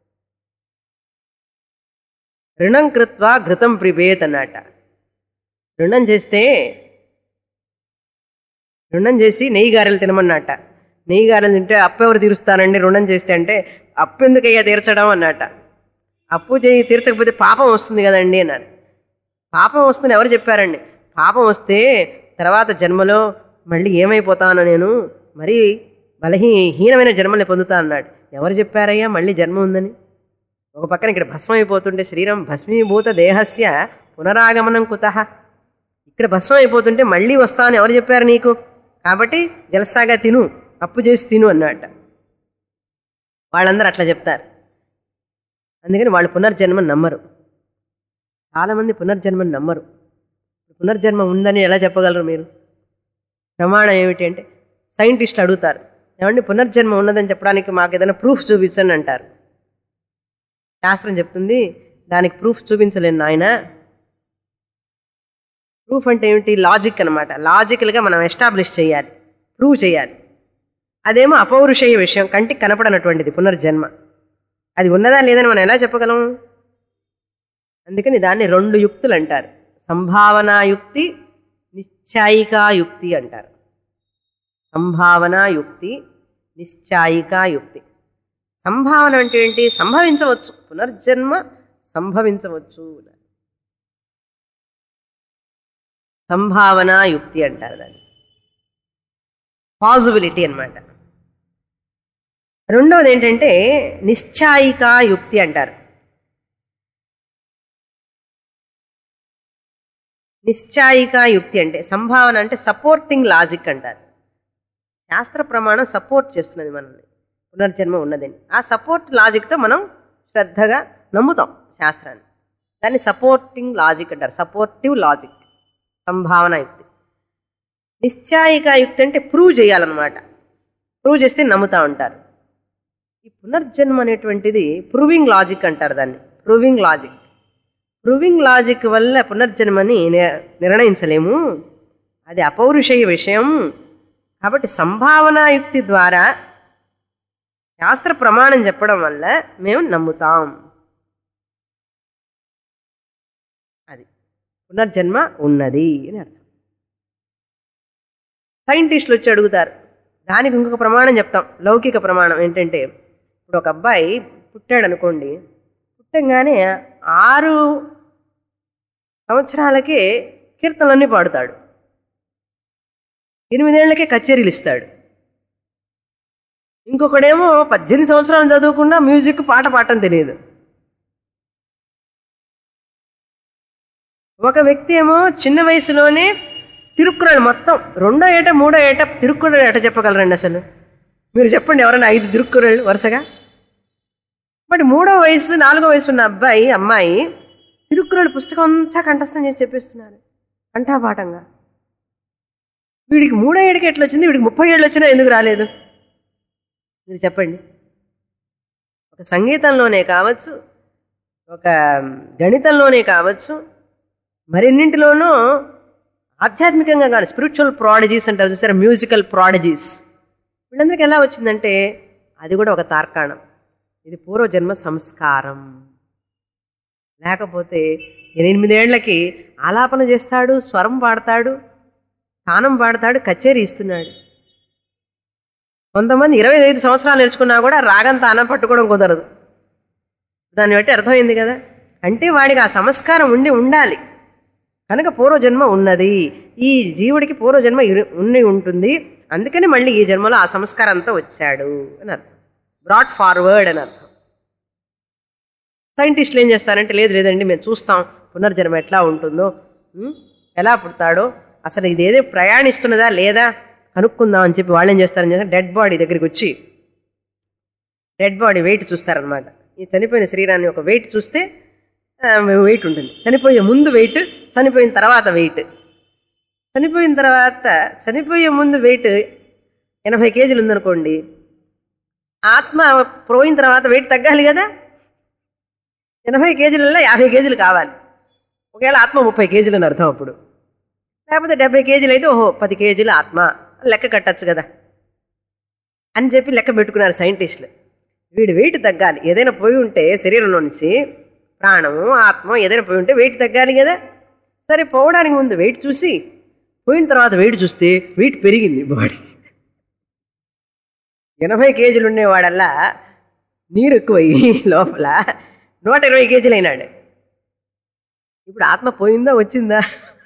రుణం కృత్వా ఘృతం ప్రిబేత్ అన్నట. రుణం చేస్తే రుణం చేసి నెయ్యి గారెలు తినమన్నట. నెయ్యి గారెలు తింటే అప్పు ఎవరు తీరుస్తానండి రుణం చేస్తే అంటే, అప్పు ఎందుకయ్యా తీర్చడం అన్నట. అప్పు చేయి తీర్చకపోతే పాపం వస్తుంది కదండి అన్నారు. పాపం వస్తుంది ఎవరు చెప్పారండి? పాపం వస్తే తర్వాత జన్మలో మళ్ళీ ఏమైపోతాను నేను, మరీ బలహీ హీనమైన జన్మల్ని పొందుతా అన్నాడు. ఎవరు చెప్పారయ్యా మళ్ళీ జన్మ ఉందని? ఒక పక్కన ఇక్కడ భస్మం అయిపోతుంటే శరీరం భస్మీభూత దేహస్య పునరాగమనం కుతః, ఇక్కడ భస్మం అయిపోతుంటే మళ్ళీ వస్తా అని ఎవరు చెప్పారు నీకు? కాబట్టి జలసాగా తిను, అప్పు చేసి తిను అన్నమాట. వాళ్ళందరూ అట్లా చెప్తారు. అందుకని వాళ్ళు పునర్జన్మని నమ్మరు. చాలామంది పునర్జన్మని నమ్మరు. పునర్జన్మ ఉందని ఎలా చెప్పగలరు మీరు? ప్రమాణం ఏమిటి అంటే, సైంటిస్ట్ అడుగుతారు, ఏమండి పునర్జన్మ ఉన్నదని చెప్పడానికి మాకు ఏదైనా ప్రూఫ్ చూపించండి అంటారు. శాస్త్రం చెప్తుంది దానికి ప్రూఫ్ చూపించలేను నాయన. ప్రూఫ్ అంటే ఏమిటి? లాజిక్ అనమాట. లాజికల్గా మనం ఎస్టాబ్లిష్ చేయాలి, ప్రూవ్ చేయాలి. అదేమో అపౌరుషేయ విషయం, కంటికి కనపడనటువంటిది పునర్జన్మ. అది ఉన్నదా లేదని మనం ఎలా చెప్పగలం? అందుకని దాన్ని రెండు యుక్తులు అంటారు. సంభావనాయుక్తి, నిశ్చాయికాయుక్తి అంటారు. సంభావనాయుక్తి, నిశ్చాయికాయుక్తి. సంభావన అంటే ఏంటి? సంభవించవచ్చు, పునర్జన్మ సంభవించవచ్చు. సంభావనాయుక్తి అంటారు దాన్ని, పాజిబిలిటీ అన్నమాట. రెండవది ఏంటంటే నిశ్చాయికాయుక్తి అంటారు. నిశ్చాయికాయుక్తి అంటే సంభావన అంటే సపోర్టింగ్ లాజిక్ అంటారు. శాస్త్ర ప్రమాణం సపోర్ట్ చేస్తున్నది మనల్ని పునర్జన్మ ఉన్నదని. ఆ సపోర్ట్ లాజిక్తో మనం శ్రద్ధగా నమ్ముతాం శాస్త్రాన్ని. దాన్ని సపోర్టింగ్ లాజిక్ అంటారు, సపోర్టివ్ లాజిక్, సంభావనాయుక్తి. నిశ్చాయికాయుక్తి అంటే ప్రూవ్ చేయాలన్నమాట. ప్రూవ్ చేస్తే నమ్ముతా ఉంటారు. ఈ పునర్జన్మ అనేటువంటిది ప్రూవింగ్ లాజిక్ అంటారు దాన్ని, ప్రూవింగ్ లాజిక్. ప్రూవింగ్ లాజిక్ వల్ల పునర్జన్మని నిర్ణయించలేము, అది అపౌరుషేయ విషయం. కాబట్టి సంభావనాయుక్తి ద్వారా శాస్త్ర ప్రమాణం చెప్పడం వల్ల మేము నమ్ముతాం. అది పునర్జన్మ ఉన్నది అని అర్థం. సైంటిస్టులు వచ్చి అడుగుతారు, దానికి ఇంకొక ప్రమాణం చెప్తాం. లౌకిక ప్రమాణం ఏంటంటే, ఇప్పుడు ఒక అబ్బాయి పుట్టాడు అనుకోండి, పుట్టంగానే ఆరు సంవత్సరాలకే కీర్తనలన్నీ పాడుతాడు, ఎనిమిదేళ్లకే కచేరీలు ఇస్తాడు. ఇంకొకడేమో పద్దెనిమిది సంవత్సరాలు చదువుకున్నా మ్యూజిక్ పాట పాడటం తెలియదు. ఒక వ్యక్తి ఏమో చిన్న వయసులోనే తిరుక్కురళ్ మొత్తం రెండో ఏట మూడో ఏట తిరుక్కురళ్ ఏట చెప్పగలరండి అసలు? మీరు చెప్పండి ఎవరైనా ఐదు తిరుక్కురళ్ళు వరుసగా. బట్ మూడో వయసు నాలుగో వయసు ఉన్న అబ్బాయి అమ్మాయి తిరుక్కురళ్ పుస్తకం అంతా కంఠస్థం చేసి చెప్పేస్తున్నారు కంఠాపాఠంగా. వీడికి మూడో ఏడుకి ఎట్లా వచ్చింది, వీడికి ముప్పై ఏళ్ళు వచ్చినా ఎందుకు రాలేదు? మీరు చెప్పండి. ఒక సంగీతంలోనే కావచ్చు, ఒక గణితంలోనే కావచ్చు, మరిన్నింటిలోనూ ఆధ్యాత్మికంగా కానీ స్పిరిచువల్ ప్రాడజీస్ అంటారు చూసారా, మ్యూజికల్ ప్రాడజీస్, వీళ్ళందరికీ ఎలా వచ్చిందంటే అది కూడా ఒక తార్కాణం. ఇది పూర్వజన్మ సంస్కారం. లేకపోతే ఎనిమిదేళ్లకి ఆలాపన చేస్తాడు, స్వరం పాడతాడు, తానం పాడతాడు, కచేరీ ఇస్తున్నాడు. కొంతమంది ఇరవై ఐదు సంవత్సరాలు నేర్చుకున్నా కూడా రాగం తానం పట్టుకోవడం కుదరదు. దాన్ని బట్టి అర్థమైంది కదా. అంటే వాడికి ఆ సంస్కారం ఉండి ఉండాలి కనుక పూర్వజన్మ ఉన్నది. ఈ జీవుడికి పూర్వజన్మ ఉండి ఉంటుంది, అందుకని మళ్ళీ ఈ జన్మలో ఆ సంస్కారంతో వచ్చాడు అని అర్థం. బ్రాట్ ఫార్వర్డ్ అని అర్థం. సైంటిస్టులు ఏం చేస్తారంటే, లేదు లేదండి మేము చూస్తాం పునర్జన్మ ఎట్లా ఉంటుందో, ఎలా పుడతాడో, అసలు ఇదేదో ప్రయాణిస్తున్నదా లేదా కనుక్కుందాం అని చెప్పి వాళ్ళు ఏం చేస్తారని చెప్పి డెడ్ బాడీ దగ్గరికి వచ్చి డెడ్ బాడీ వెయిట్ చూస్తారనమాట. ఈ చనిపోయిన శరీరాన్ని ఒక వెయిట్ చూస్తే వెయిట్ ఉంటుంది. చనిపోయే ముందు వెయిట్, చనిపోయిన తర్వాత వెయిట్. చనిపోయిన తర్వాత చనిపోయే ముందు వెయిట్ ఎనభై కేజీలు ఉందనుకోండి, ఆత్మ పోయిన తర్వాత వెయిట్ తగ్గాలి కదా, ఎనభై కేజీలలో యాభై కేజీలు కావాలి. ఒకవేళ ఆత్మ ముప్పై కేజీలు అని అర్థం. అప్పుడు లేకపోతే డెబ్బై కేజీలు అయితే ఓహో పది కేజీలు ఆత్మ లెక్క కట్టచ్చు కదా అని చెప్పి లెక్క పెట్టుకున్నారు సైంటిస్టులు. వీడు వెయిట్ తగ్గాలి, ఏదైనా పోయి ఉంటే శరీరంలో నుంచి ప్రాణము ఆత్మ ఏదైనా పోయి ఉంటే వెయిట్ తగ్గాలి కదా. సరే పోవడానికి ముందు వెయిట్ చూసి, పోయిన తర్వాత వెయిట్ చూస్తే వెయిట్ పెరిగింది బాడీ. ఎనభై కేజీలు ఉండేవాడల్లా నీరు ఎక్కువయ్యి లోపల నూట ఇరవై కేజీలు అయినాడు. ఇప్పుడు ఆత్మ పోయిందా వచ్చిందా?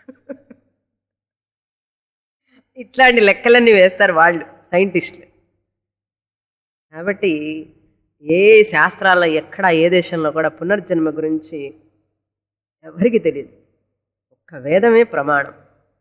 ఇట్లాంటి లెక్కలన్నీ వేస్తారు వాళ్ళు సైంటిస్టులు. కాబట్టి ఏ శాస్త్రాల్లో ఎక్కడ ఏ దేశంలో కూడా పునర్జన్మ గురించి ఎవరికి తెలియదు. ఒక్క వేదమే ప్రమాణం,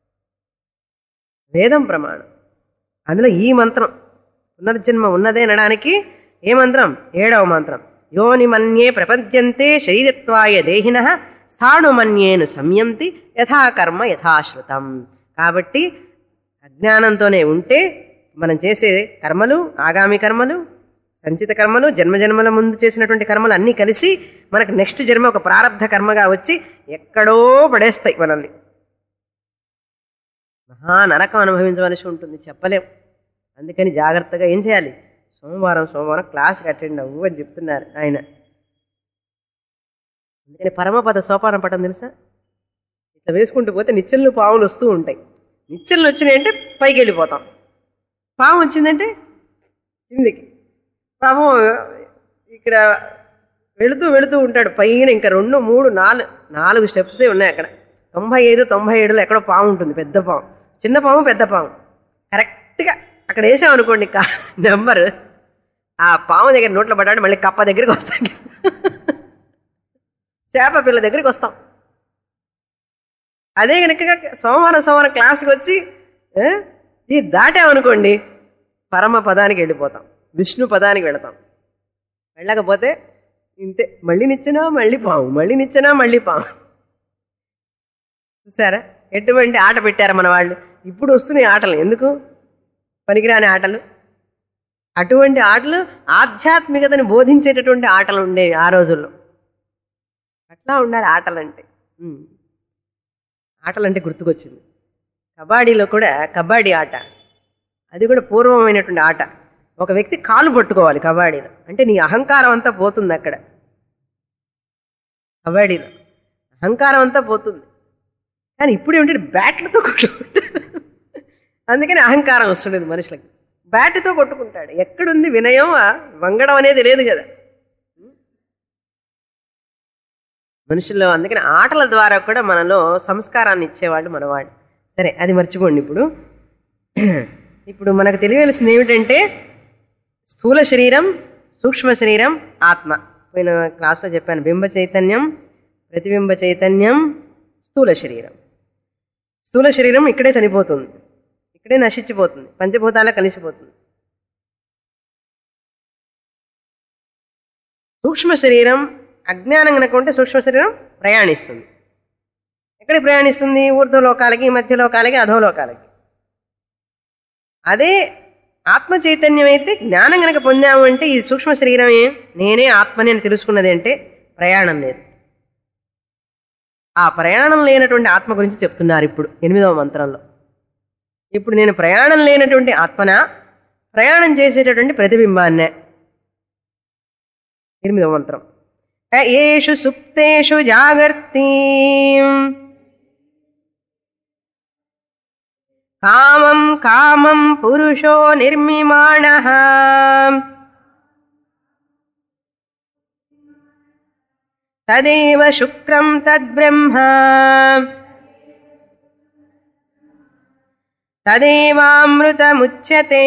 వేదం ప్రమాణం. అందులో ఈ మంత్రం పునర్జన్మ ఉన్నదే అనడానికి ఏ మంత్రం? ఏడవ మంత్రం. యోని మన్యే ప్రపద్యంతే శరీరత్వాయ దేహినః స్థాణు మన్యేను సంయంతి యథాకర్మ యథాశ్రుతం. కాబట్టి అజ్ఞానంతోనే ఉంటే మనం చేసే కర్మలు, ఆగామి కర్మలు, సంచిత కర్మలు, జన్మజన్మల ముందు చేసినటువంటి కర్మలు అన్నీ కలిసి మనకు నెక్స్ట్ జన్మ ఒక ప్రారబ్ధ కర్మగా వచ్చి ఎక్కడో పడేస్తాయి మనల్ని. మహా నరకం అనుభవించవలసి ఉంటుంది, చెప్పలేం. అందుకని జాగ్రత్తగా ఏం చేయాలి? సోమవారం సోమవారం క్లాస్కి అటెండ్ అవ్వు అని చెప్తున్నారు ఆయన. అందుకని పరమపద సోపానం పటం తెలుసా? ఇట్లా వేసుకుంటూ పోతే నిచ్చెనలు పాములు వస్తూ ఉంటాయి. నిచ్చెనలు వచ్చినాయంటే పైకి వెళ్ళిపోతాం, పాము వచ్చిందంటే కిందికి. పాము ఇక్కడ వెళుతూ వెళుతూ ఉంటాడు పైన, ఇంకా రెండు మూడు నాలుగు నాలుగు స్టెప్సే ఉన్నాయి అక్కడ. తొంభై ఐదు తొంభై ఏడులో ఎక్కడో పాము ఉంటుంది, పెద్ద పాము, చిన్న పాము, పెద్ద పాము. కరెక్ట్గా అక్కడ వేసామనుకోండి కా నెంబరు, ఆ పాము దగ్గర నోట్లో పడ్డాడు, మళ్ళీ కప్ప దగ్గరికి వస్తాం, చేప పిల్ల దగ్గరికి వస్తాం. అదే కనుక సోమవారం సోమవారం క్లాస్కి వచ్చి ఇది దాటామనుకోండి పరమ పదానికి వెళ్ళిపోతాం, విష్ణు పదానికి వెళతాం. వెళ్ళకపోతే ఇంతే, మళ్ళీ నిచ్చినా మళ్ళీ పాము, మళ్ళీ నిచ్చినా మళ్ళీ పాము. చూసారా ఎటువంటి ఆట పెట్టారా మన వాళ్ళు? ఇప్పుడు వస్తున్నాయి ఆటలు, ఎందుకు పనికిరాని ఆటలు. అటువంటి ఆటలు ఆధ్యాత్మికతని బోధించేటటువంటి ఆటలు ఉండేవి ఆ రోజుల్లో. అట్లా ఉండాలి ఆటలంటే. ఆటలంటే గుర్తుకొచ్చింది, కబడ్డీలో కూడా కబడ్డీ ఆట, అది కూడా పూర్వమైనటువంటి ఆట. ఒక వ్యక్తి కాలు పట్టుకోవాలి కబడ్డీలో, అంటే నీ అహంకారం అంతా పోతుంది అక్కడ. కబడ్డీలో అహంకారం అంతా పోతుంది. కానీ ఇప్పుడు ఏమిటంటే బ్యాట్లతో కొట్టుకుంటాడు. అందుకని అహంకారం వస్తుండేది మనుషులకి. బ్యాట్తో కొట్టుకుంటాడు. ఎక్కడుంది వినయం? వంగడం అనేది లేదు కదా మనుషుల్లో. అందుకని ఆటల ద్వారా కూడా మనలో సంస్కారాన్ని ఇచ్చేవాడు మనవాడు. సరే, అది మర్చిపోండి. ఇప్పుడు ఇప్పుడు మనకు తెలియవలసింది ఏమిటంటే స్థూల శరీరం, సూక్ష్మ శరీరం, ఆత్మ. పోయిన క్లాస్లో చెప్పాను, బింబ చైతన్యం, ప్రతిబింబ చైతన్యం, స్థూల శరీరం. స్థూల శరీరం ఇక్కడే చనిపోతుంది, ఇక్కడే నశించిపోతుంది, పంచభూతాల కలిసిపోతుంది. సూక్ష్మ శరీరం అజ్ఞానం కనుకుంటే సూక్ష్మ శరీరం ప్రయాణిస్తుంది. ఎక్కడికి ప్రయాణిస్తుంది? ఊర్ధ్వలోకాలకి, మధ్యలోకాలకి, అధోలోకాలకి. అదే ఆత్మ చైతన్యం అయితే జ్ఞానం గనక పొందాము అంటే ఈ సూక్ష్మ శరీరమే నేనే ఆత్మని అని తెలుసుకున్నది అంటే ప్రయాణం లేదు. ఆ ప్రయాణం లేనటువంటి ఆత్మ గురించి చెప్తున్నారు ఇప్పుడు ఎనిమిదవ మంత్రంలో. ఇప్పుడు నేను ప్రయాణం లేనటువంటి ఆత్మన, ప్రయాణం చేసేటటువంటి ప్రతిబింబాన్నే. ఎనిమిదవ మంత్రం. ఏషు సుప్తేషు జాగర్తి కామం కామం పురుషో నిర్మిమాణః తదేవ శుక్రం తద్బ్రహ్మ తదేవామృతముచ్యతే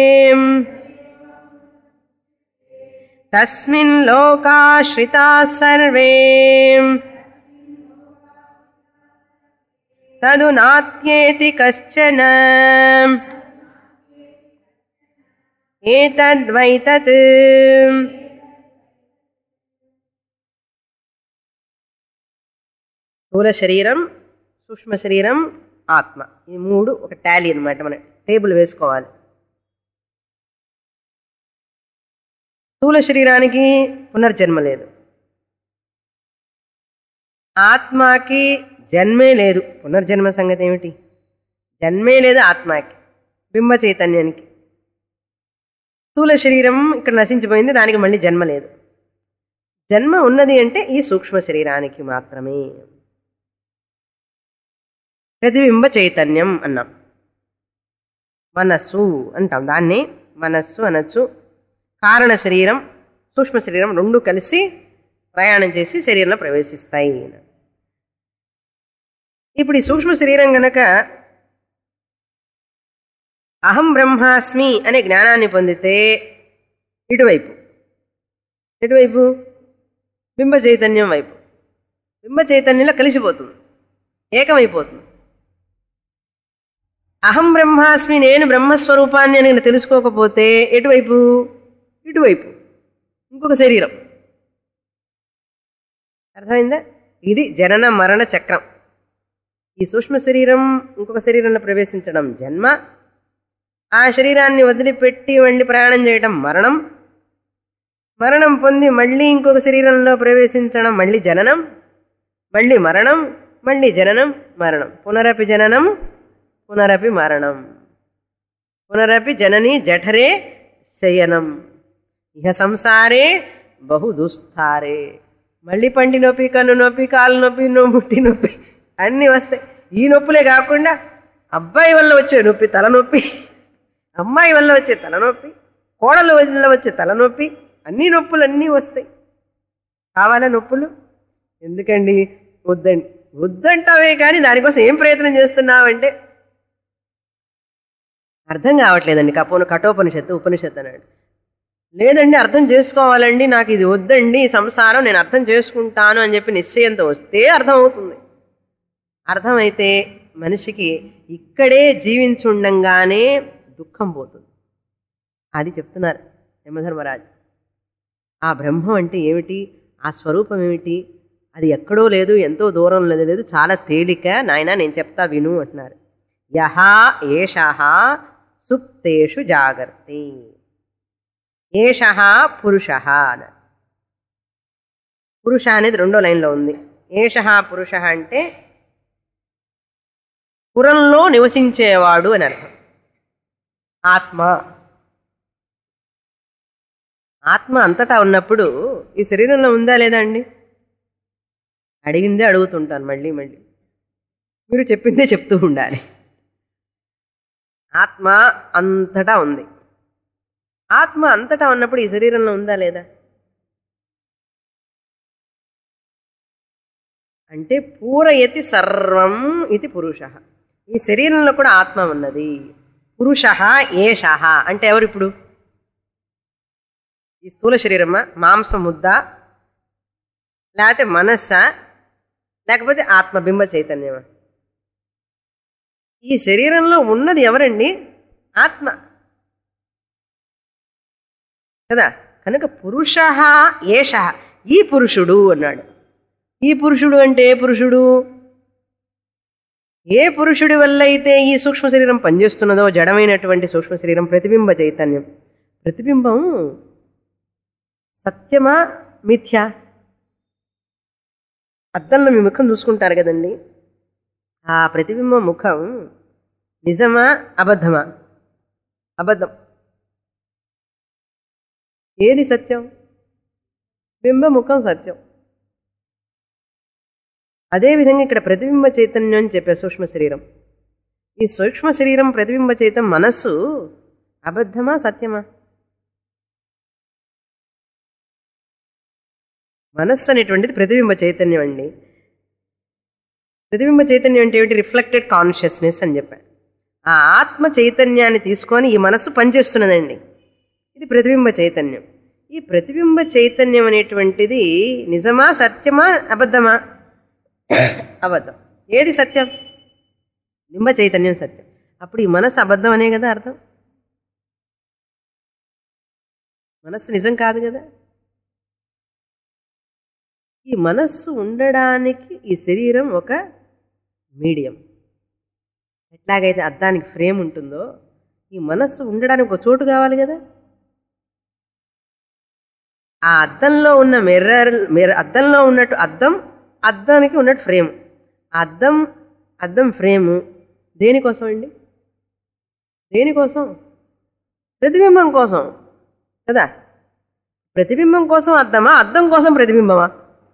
తస్మిన్ లోకాశ్రితాః సర్వే తదు నాత్యేతి కశ్చన ఏతద్వైతత్. స్థూల శరీరం, సూక్ష్మ శరీరం, ఆత్మ, ఈ మూడు ఒక టాలీ అనమాట. మనం టేబుల్ వేసుకోవాలి. స్థూల శరీరానికి పునర్జన్మ లేదు, ఆత్మకి జన్మే లేదు. పునర్జన్మ సంగతి ఏమిటి? జన్మే లేదు ఆత్మకి, బింబ చైతన్యానికి. స్థూల శరీరం ఇక్కడ నశించిపోయింది, దానికి మళ్ళీ జన్మ లేదు. జన్మ ఉన్నది అంటే ఈ సూక్ష్మ శరీరానికి మాత్రమే. ప్రతిబింబ చైతన్యం అన్నాం. మనస్సు అంటాం దాన్ని, మనస్సు అనొచ్చు. కారణ శరీరం, సూక్ష్మ శరీరం రెండు కలిసి ప్రయాణం చేసి శరీరంలో ప్రవేశిస్తాయి. ఇప్పుడు ఈ సూక్ష్మ శరీరం గనక అహం బ్రహ్మాస్మి అనే జ్ఞానాన్ని పొందితే ఇటువైపు, ఇటువైపు బింబ చైతన్యం వైపు, బింబ చైతన్యంలో కలిసిపోతుంది, ఏకమైపోతుంది. అహం బ్రహ్మాస్మి, నేను బ్రహ్మస్వరూపాన్ని అని తెలుసుకోకపోతే ఎటువైపు? ఇటువైపు ఇంకొక శరీరం. అర్థమైందా? ఇది జనన మరణ చక్రం. ఈ సూక్ష్మ శరీరం ఇంకొక శరీరంలో ప్రవేశించడం జన్మ, ఆ శరీరాన్ని వదిలిపెట్టి మళ్ళీ ప్రయాణం చేయడం మరణం, మరణం పొంది మళ్ళీ ఇంకొక శరీరంలో ప్రవేశించడం మళ్ళీ జననం, మళ్ళీ మరణం, మళ్ళీ జననం మరణం, పునరపి జననం పునరపి మరణం, పునరపి జనని జఠరే శయనం, ఇహ సంసారే బహు దుస్తారే. మళ్ళీ పండి నొప్పి, కన్ను నొప్పి, కాలు నొప్పి, ముట్టి నొప్పి అన్నీ వస్తాయి. ఈ నొప్పులే కాకుండా అబ్బాయి వల్ల వచ్చే నొప్పి తలనొప్పి, అమ్మాయి వల్ల వచ్చే తలనొప్పి, కోడల వల్ల వచ్చే తలనొప్పి, అన్ని నొప్పులు అన్నీ వస్తాయి. కావాలా నొప్పులు? ఎందుకండి? వద్దండి. వద్దంటావే కానీ దానికోసం ఏం ప్రయత్నం చేస్తున్నావంటే అర్థం కావట్లేదండి. కపోను కఠోపనిషత్తు ఉపనిషత్తు అన్నాడు. లేదండి అర్థం చేసుకోవాలండి, నాకు ఇది వద్దండి, సంసారం నేను అర్థం చేసుకుంటాను అని చెప్పి నిశ్చయంతో వస్తే అర్థం అవుతుంది. అర్థమైతే మనిషికి ఇక్కడే జీవించుండంగానే దుఃఖం పోతుంది. అది చెప్తున్నారు యమధర్మరాజు. ఆ బ్రహ్మం అంటే ఏమిటి, ఆ స్వరూపం ఏమిటి, అది ఎక్కడో లేదు, ఎంతో దూరంలో లేదు, చాలా తేలిక నాయన, నేను చెప్తా విను అంటున్నారు. యహా ఏషః సుప్తేషు జాగర్తి, ఏషః పురుషః. పురుష అనేది రెండో లైన్లో ఉంది. ఏషః పురుషః అంటే పురంలో నివసించేవాడు అని అర్థం. ఆత్మ ఆత్మ అంతటా ఉన్నప్పుడు ఈ శరీరంలో ఉందా లేదా అండి? అడిగిందే అడుగుతుంటాను మళ్ళీ మళ్ళీ, మీరు చెప్పిందే చెప్తూ ఉండాలి. ఆత్మ అంతటా ఉంది. ఆత్మ అంతటా ఉన్నప్పుడు ఈ శరీరంలో ఉందా లేదా అంటే పూరయతి సర్వం ఇది పురుష. ఈ శరీరంలో కూడా ఆత్మ ఉన్నది. పురుష ఏష అంటే ఎవరు ఇప్పుడు? ఈ స్థూల శరీరమా, మాంసం ముద్ద, లేకపోతే మనస్సా, లేకపోతే ఆత్మబింబ చైతన్యమా? ఈ శరీరంలో ఉన్నది ఎవరండి? ఆత్మ కదా. కనుక పురుష ఏష, ఈ పురుషుడు అన్నాడు. ఈ పురుషుడు అంటే ఏ పురుషుడు? ఏ పురుషుడి వల్ల అయితే ఈ సూక్ష్మ శరీరం పనిచేస్తున్నదో, జడమైనటువంటి సూక్ష్మ శరీరం, ప్రతిబింబ చైతన్యం. ప్రతిబింబం సత్యమా మిథ్యా? అద్దంలో మీ ముఖం చూసుకుంటారు కదండి, ఆ ప్రతిబింబ ముఖం నిజమా అబద్ధమా? అబద్ధం. ఏది సత్యం? బింబ ముఖం సత్యం. అదేవిధంగా ఇక్కడ ప్రతిబింబ చైతన్యం అని చెప్పే సూక్ష్మ శరీరం, ఈ సూక్ష్మ శరీరం ప్రతిబింబ చైతన్యం మనస్సు అబద్ధమా సత్యమా? మనస్సు అనేటువంటిది ప్రతిబింబ చైతన్యం అండి. ప్రతిబింబ చైతన్యం అంటే ఏమిటి? రిఫ్లెక్టెడ్ కాన్షియస్నెస్ అని చెప్పాను. ఆ ఆత్మ చైతన్యాన్ని తీసుకొని ఈ మనస్సు పనిచేస్తున్నదండి. ఇది ప్రతిబింబ చైతన్యం. ఈ ప్రతిబింబ చైతన్యం అనేటువంటిది నిజమా సత్యమా అబద్ధమా? అబద్ధం. ఏది సత్యం? బింబ చైతన్యం సత్యం. అప్పుడు ఈ మనస్సు అబద్ధం అనే కదా అర్థం. మనస్సు నిజం కాదు కదా. ఈ మనస్సు ఉండడానికి ఈ శరీరం ఒక మీడియం. ఎట్లాగైతే అద్దానికి ఫ్రేమ్ ఉంటుందో, ఈ మనస్సు ఉండడానికి ఒక చోటు కావాలి కదా. ఆ అద్దంలో ఉన్న మిర్రర్ మిర్రర్ అద్దంలో ఉన్నట్టు అద్దం, అద్దానికి ఉన్నట్టు ఫ్రేమ్. అద్దం అద్దం ఫ్రేము దేనికోసం అండి? దేనికోసం? ప్రతిబింబం కోసం కదా. ప్రతిబింబం కోసం అద్దమా, అద్దం కోసం ప్రతిబింబమా?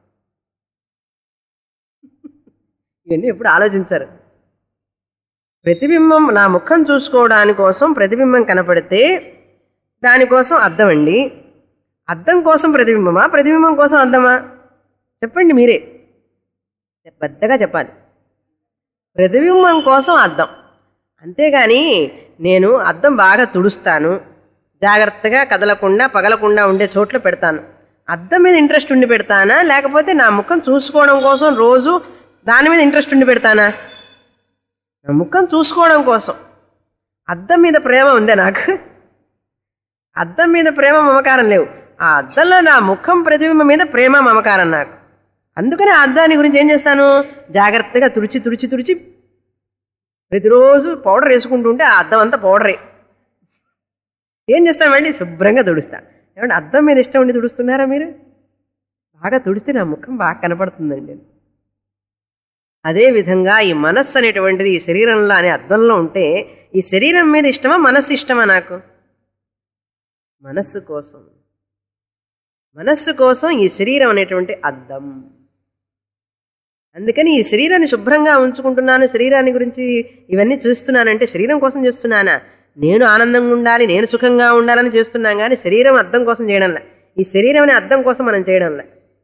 ఇవన్నీ ఎప్పుడు ఆలోచించారు. ప్రతిబింబం నా ముఖం చూసుకోవడాని కోసం ప్రతిబింబం కనపడితే దానికోసం అద్దం అండి. అద్దం కోసం ప్రతిబింబమా, ప్రతిబింబం కోసం అద్దమా? చెప్పండి మీరే, పెద్దగా చెప్పాలి. ప్రతిబింబం కోసం అద్దం. అంతేగాని నేను అద్దం బాగా తుడుస్తాను, జాగ్రత్తగా కదలకుండా పగలకుండా ఉండే చోట్ల పెడతాను, అద్దం మీద ఇంట్రెస్ట్ ఉండి పెడతానా, లేకపోతే నా ముఖం చూసుకోవడం కోసం రోజు దాని మీద ఇంట్రెస్ట్ ఉండి పెడతానా? నా ముఖం చూసుకోవడం కోసం. అద్దం మీద ప్రేమ ఉందే నాకు? అద్దం మీద ప్రేమ మమకారం లేవు. ఆ అద్దంలో నా ముఖం ప్రతిబింబం మీద ప్రేమ మమకారం నాకు. అందుకని ఆ అద్దాన్ని గురించి ఏం చేస్తాను? జాగ్రత్తగా తుడిచి తుడిచి తుడిచి ప్రతిరోజు పౌడర్ వేసుకుంటూ ఉంటే ఆ అద్దం అంతా పౌడరే. ఏం చేస్తామండి? శుభ్రంగా తుడుస్తా. ఏమంటే అద్దం మీద ఇష్టం ఉండి తుడుస్తున్నారా మీరు? బాగా తుడిస్తే నా ముఖం బాగా కనపడుతుందండి. అదేవిధంగా ఈ మనస్సు అనేటువంటిది ఈ శరీరంలో అనే అద్దంలో ఉంటే, ఈ శరీరం మీద ఇష్టమా మనస్సు ఇష్టమా? నాకు మనస్సు కోసం. మనస్సు కోసం ఈ శరీరం అనేటువంటి అద్దం. అందుకని ఈ శరీరాన్ని శుభ్రంగా ఉంచుకుంటున్నాను, శరీరాన్ని గురించి ఇవన్నీ చూస్తున్నానంటే శరీరం కోసం చేస్తున్నానా? నేను ఆనందంగా ఉండాలి, నేను సుఖంగా ఉండాలని చేస్తున్నాం, కానీ శరీరం అద్దం కోసం చేయడంలే. ఈ శరీరం అనే అద్దం కోసం మనం చేయడంలే.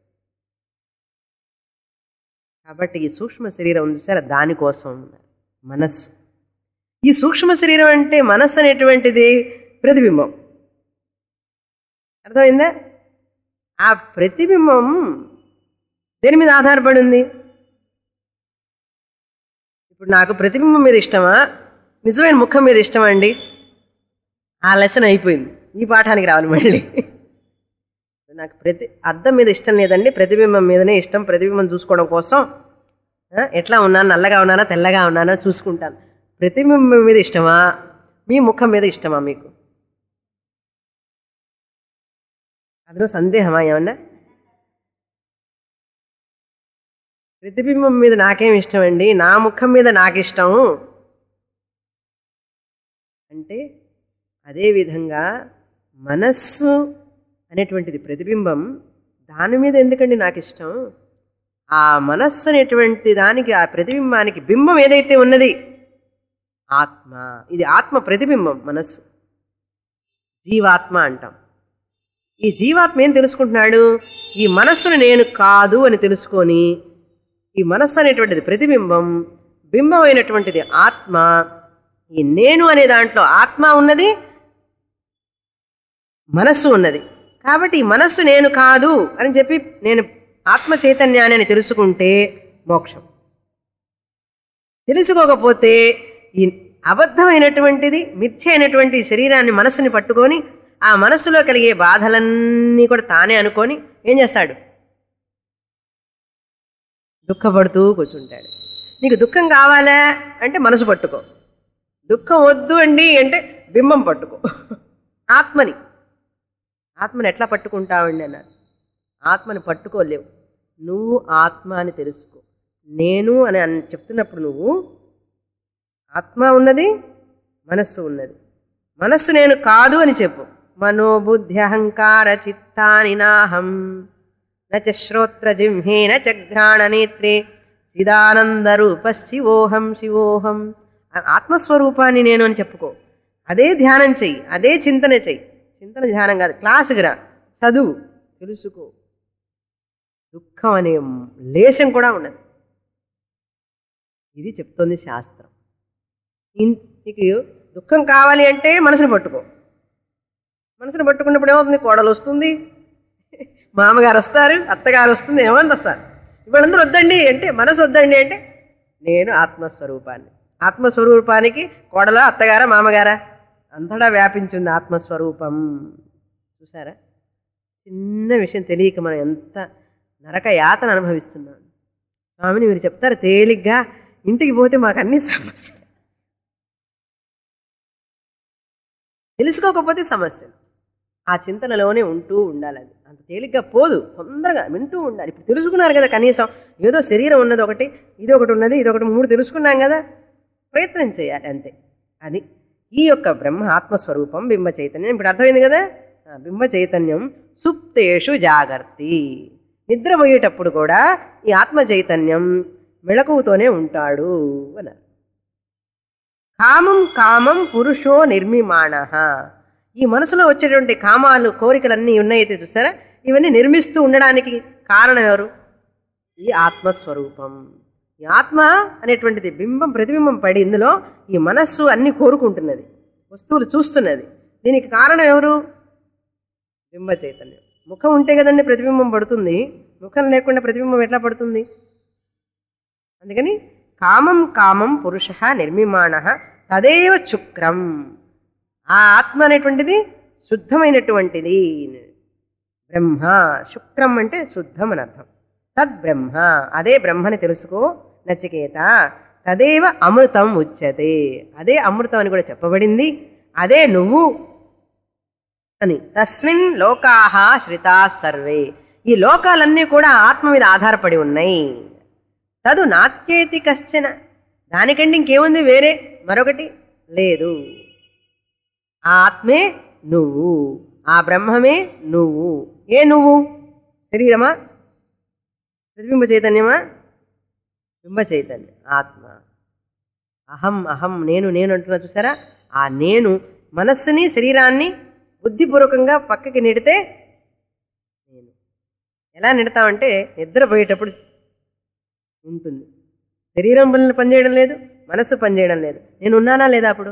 కాబట్టి ఈ సూక్ష్మ శరీరం ఉంది సార్, దానికోసం మనస్సు. ఈ సూక్ష్మ శరీరం అంటే మనస్సు అనేటువంటిది ప్రతిబింబం. అర్థమైందా? ఆ ప్రతిబింబం దేని మీద ఆధారపడి ఉంది? ఇప్పుడు నాకు ప్రతిబింబం మీద ఇష్టమా, నిజమైన ముఖం మీద ఇష్టమా అండి? ఆ లెసన్ అయిపోయింది. ఈ పాఠానికి రావాలి మళ్ళీ. నాకు ప్రతి అద్దం మీద ఇష్టం లేదండి, ప్రతిబింబం మీదనే ఇష్టం. ప్రతిబింబం చూసుకోవడం కోసం ఎట్లా ఉన్నాను, నల్లగా ఉన్నానా తెల్లగా ఉన్నానా చూసుకుంటాను. ప్రతిబింబం మీద ఇష్టమా, మీ ముఖం మీద ఇష్టమా మీకు? అందులో సందేహమా ఏమన్నా? ప్రతిబింబం మీద నాకేం ఇష్టం అండి, నా ముఖం మీద నాకు ఇష్టం అంటే, అదేవిధంగా మనస్సు అనేటువంటిది ప్రతిబింబం, దాని మీద ఎందుకండి నాకు ఇష్టం? ఆ మనస్సు అనేటువంటి దానికి, ఆ ప్రతిబింబానికి బింబం ఏదైతే ఉన్నది ఆత్మ, ఇది ఆత్మ ప్రతిబింబం మనస్సు, జీవాత్మ అంటాం. ఈ జీవాత్మ ఏం తెలుసుకుంటున్నాడు? ఈ మనస్సును నేను కాదు అని తెలుసుకొని, ఈ మనస్సు అనేటువంటిది ప్రతిబింబం, బింబం అయినటువంటిది ఆత్మ. ఈ నేను అనే దాంట్లో ఆత్మ ఉన్నది, మనస్సు ఉన్నది. కాబట్టి ఈ మనస్సు నేను కాదు అని చెప్పి నేను ఆత్మ చైతన్యాన్ని అని తెలుసుకుంటే మోక్షం. తెలుసుకోకపోతే ఈ అబద్ధమైనటువంటిది, మిథ్య అయినటువంటి శరీరాన్ని, మనస్సుని పట్టుకొని ఆ మనస్సులో కలిగే బాధలన్నీ కూడా తానే అనుకొని ఏం చేస్తాడు? దుఃఖపడుతూ కూర్చుంటాడు. నీకు దుఃఖం కావాలా అంటే మనసు పట్టుకో, దుఃఖం వద్దు అండి అంటే బింబం పట్టుకో. ఆత్మని ఆత్మని ఎట్లా పట్టుకుంటావండి అన్నారు. ఆత్మని పట్టుకోలేవు. నువ్వు ఆత్మ అని తెలుసుకో. నేను అని అన్ చెప్తున్నప్పుడు నువ్వు ఆత్మ ఉన్నది, మనస్సు ఉన్నది. మనస్సు నేను కాదు అని చెప్పు. మనోబుద్ధి అహంకార చిత్తాని నాహం నచ శ్రోత్ర జిహ్వే నచ ఘ్రాణ నేత్రే చిదానంద రూప శివోహం శివోహం. ఆత్మస్వరూపాన్ని నేను అని చెప్పుకో. అదే ధ్యానం చెయ్యి, అదే చింతన చెయ్యి. చింతన ధ్యానం కాదు, క్లాసుకి రా, చదువు, తెలుసుకో. దుఃఖం అనే లేశం కూడా ఉండదు. ఇది చెప్తోంది శాస్త్రం. నీకు దుఃఖం కావాలి అంటే మనసును పట్టుకో. మనసును పట్టుకున్నప్పుడు ఏమవుతుంది? కోడలు వస్తుంది, మామగారు వస్తారు, అత్తగారు వస్తుంది, ఏమంది వస్తారు. ఇవాళందరూ వద్దండి అంటే, మనసు వద్దండి అంటే నేను ఆత్మస్వరూపాన్ని. ఆత్మస్వరూపానికి కోడల, అత్తగారా, మామగారా? అంతటా వ్యాపించింది ఆత్మస్వరూపం. చూసారా? చిన్న విషయం తెలియక మనం ఎంత నరక యాతన అనుభవిస్తున్నాం. స్వామిని మీరు చెప్తారు తేలిగ్గా, ఇంటికి పోతే మాకు అన్ని సమస్య. తెలుసుకోకపోతే సమస్యలు. ఆ చింతనలోనే ఉంటూ ఉండాలి. అది అంత తేలిగ్గా పోదు, తొందరగా వింటూ ఉండాలి. ఇప్పుడు తెలుసుకున్నారు కదా, కనీసం ఏదో శరీరం ఉన్నది ఒకటి, ఇది ఒకటి ఉన్నది, ఇది ఒకటి, మూడు తెలుసుకున్నాం కదా, ప్రయత్నం చేయాలి అంతే. అది ఈ యొక్క బ్రహ్మ ఆత్మస్వరూపం, బింబ చైతన్యం. ఇప్పుడు అర్థమైంది కదా. బింబ చైతన్యం సుప్తేషు జాగర్తి. నిద్రపోయేటప్పుడు కూడా ఈ ఆత్మ చైతన్యం మెళకువతోనే ఉంటాడు అన్నారు. కామం కామం పురుషో నిర్మిమాణ. ఈ మనసులో వచ్చేటువంటి కామాలు, కోరికలన్నీ ఉన్నాయితే చూసారా, ఇవన్నీ నిర్మిస్తూ ఉండడానికి కారణం ఎవరు? ఈ ఆత్మస్వరూపం. ఈ ఆత్మ అనేటువంటిది బింబం, ప్రతిబింబం పడి ఇందులో ఈ మనస్సు అన్ని కోరుకుంటున్నది, వస్తువులు చూస్తున్నది. దీనికి కారణం ఎవరు? బింబ చైతన్యం. ముఖం ఉంటే కదండి ప్రతిబింబం పడుతుంది, ముఖం లేకుండా ప్రతిబింబం ఎట్లా పడుతుంది? అందుకని కామం కామం పురుష నిర్మిమాణ తదేవ శుక్రం. ఆ ఆత్మ అనేటువంటిది శుద్ధమైనటువంటిది బ్రహ్మ. శుక్రం అంటే శుద్ధం అని అర్థం. తద్బ్రహ్మ, అదే బ్రహ్మని తెలుసుకో నచికేత. తదేవ అమృతం ఉచ్యతే, అదే అమృతం అని కూడా చెప్పబడింది. అదే నువ్వు అని. తస్మిన్ లోకాహ శ్రితా సర్వే. ఈ లోకాలన్నీ కూడా ఆత్మ మీద ఆధారపడి ఉన్నాయి. తదు నాత్యేతి కశ్చన. దానికంటే ఇంకేముంది వేరే మరొకటి లేదు. ఆ ఆత్మే నువ్వు, ఆ బ్రహ్మమే నువ్వు. ఏ నువ్వు? శరీరమా? ప్రతిబింబ చైతన్యమా? బింబ చైతన్యం, ఆత్మ. అహం అహం నేను నేను అంటున్నా చూసారా? ఆ నేను మనస్సుని, శరీరాన్ని బుద్ధిపూర్వకంగా పక్కకి నెడితే నేను. ఎలా నెడతామంటే నిద్రపోయేటప్పుడు ఉంటుంది. శరీరం పనులు పనిచేయడం లేదు, మనస్సు పనిచేయడం లేదు. నేను ఉన్నానా లేదా? అప్పుడు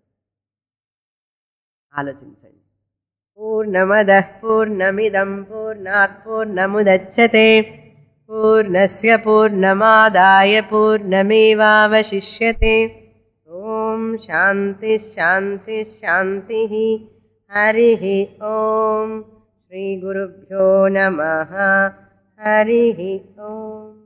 ఆలోచించండి. పూర్ణమదః పూర్ణమిదం పూర్ణాత్ పూర్ణముదచ్యతే పూర్ణస్య పూర్ణమాదాయ పూర్ణమేవావశిష్యతే. ఓం శాంతి శాంతి శాంతి. హరి ఓం. శ్రీ గురుభ్యో నమః. హరి ఓం.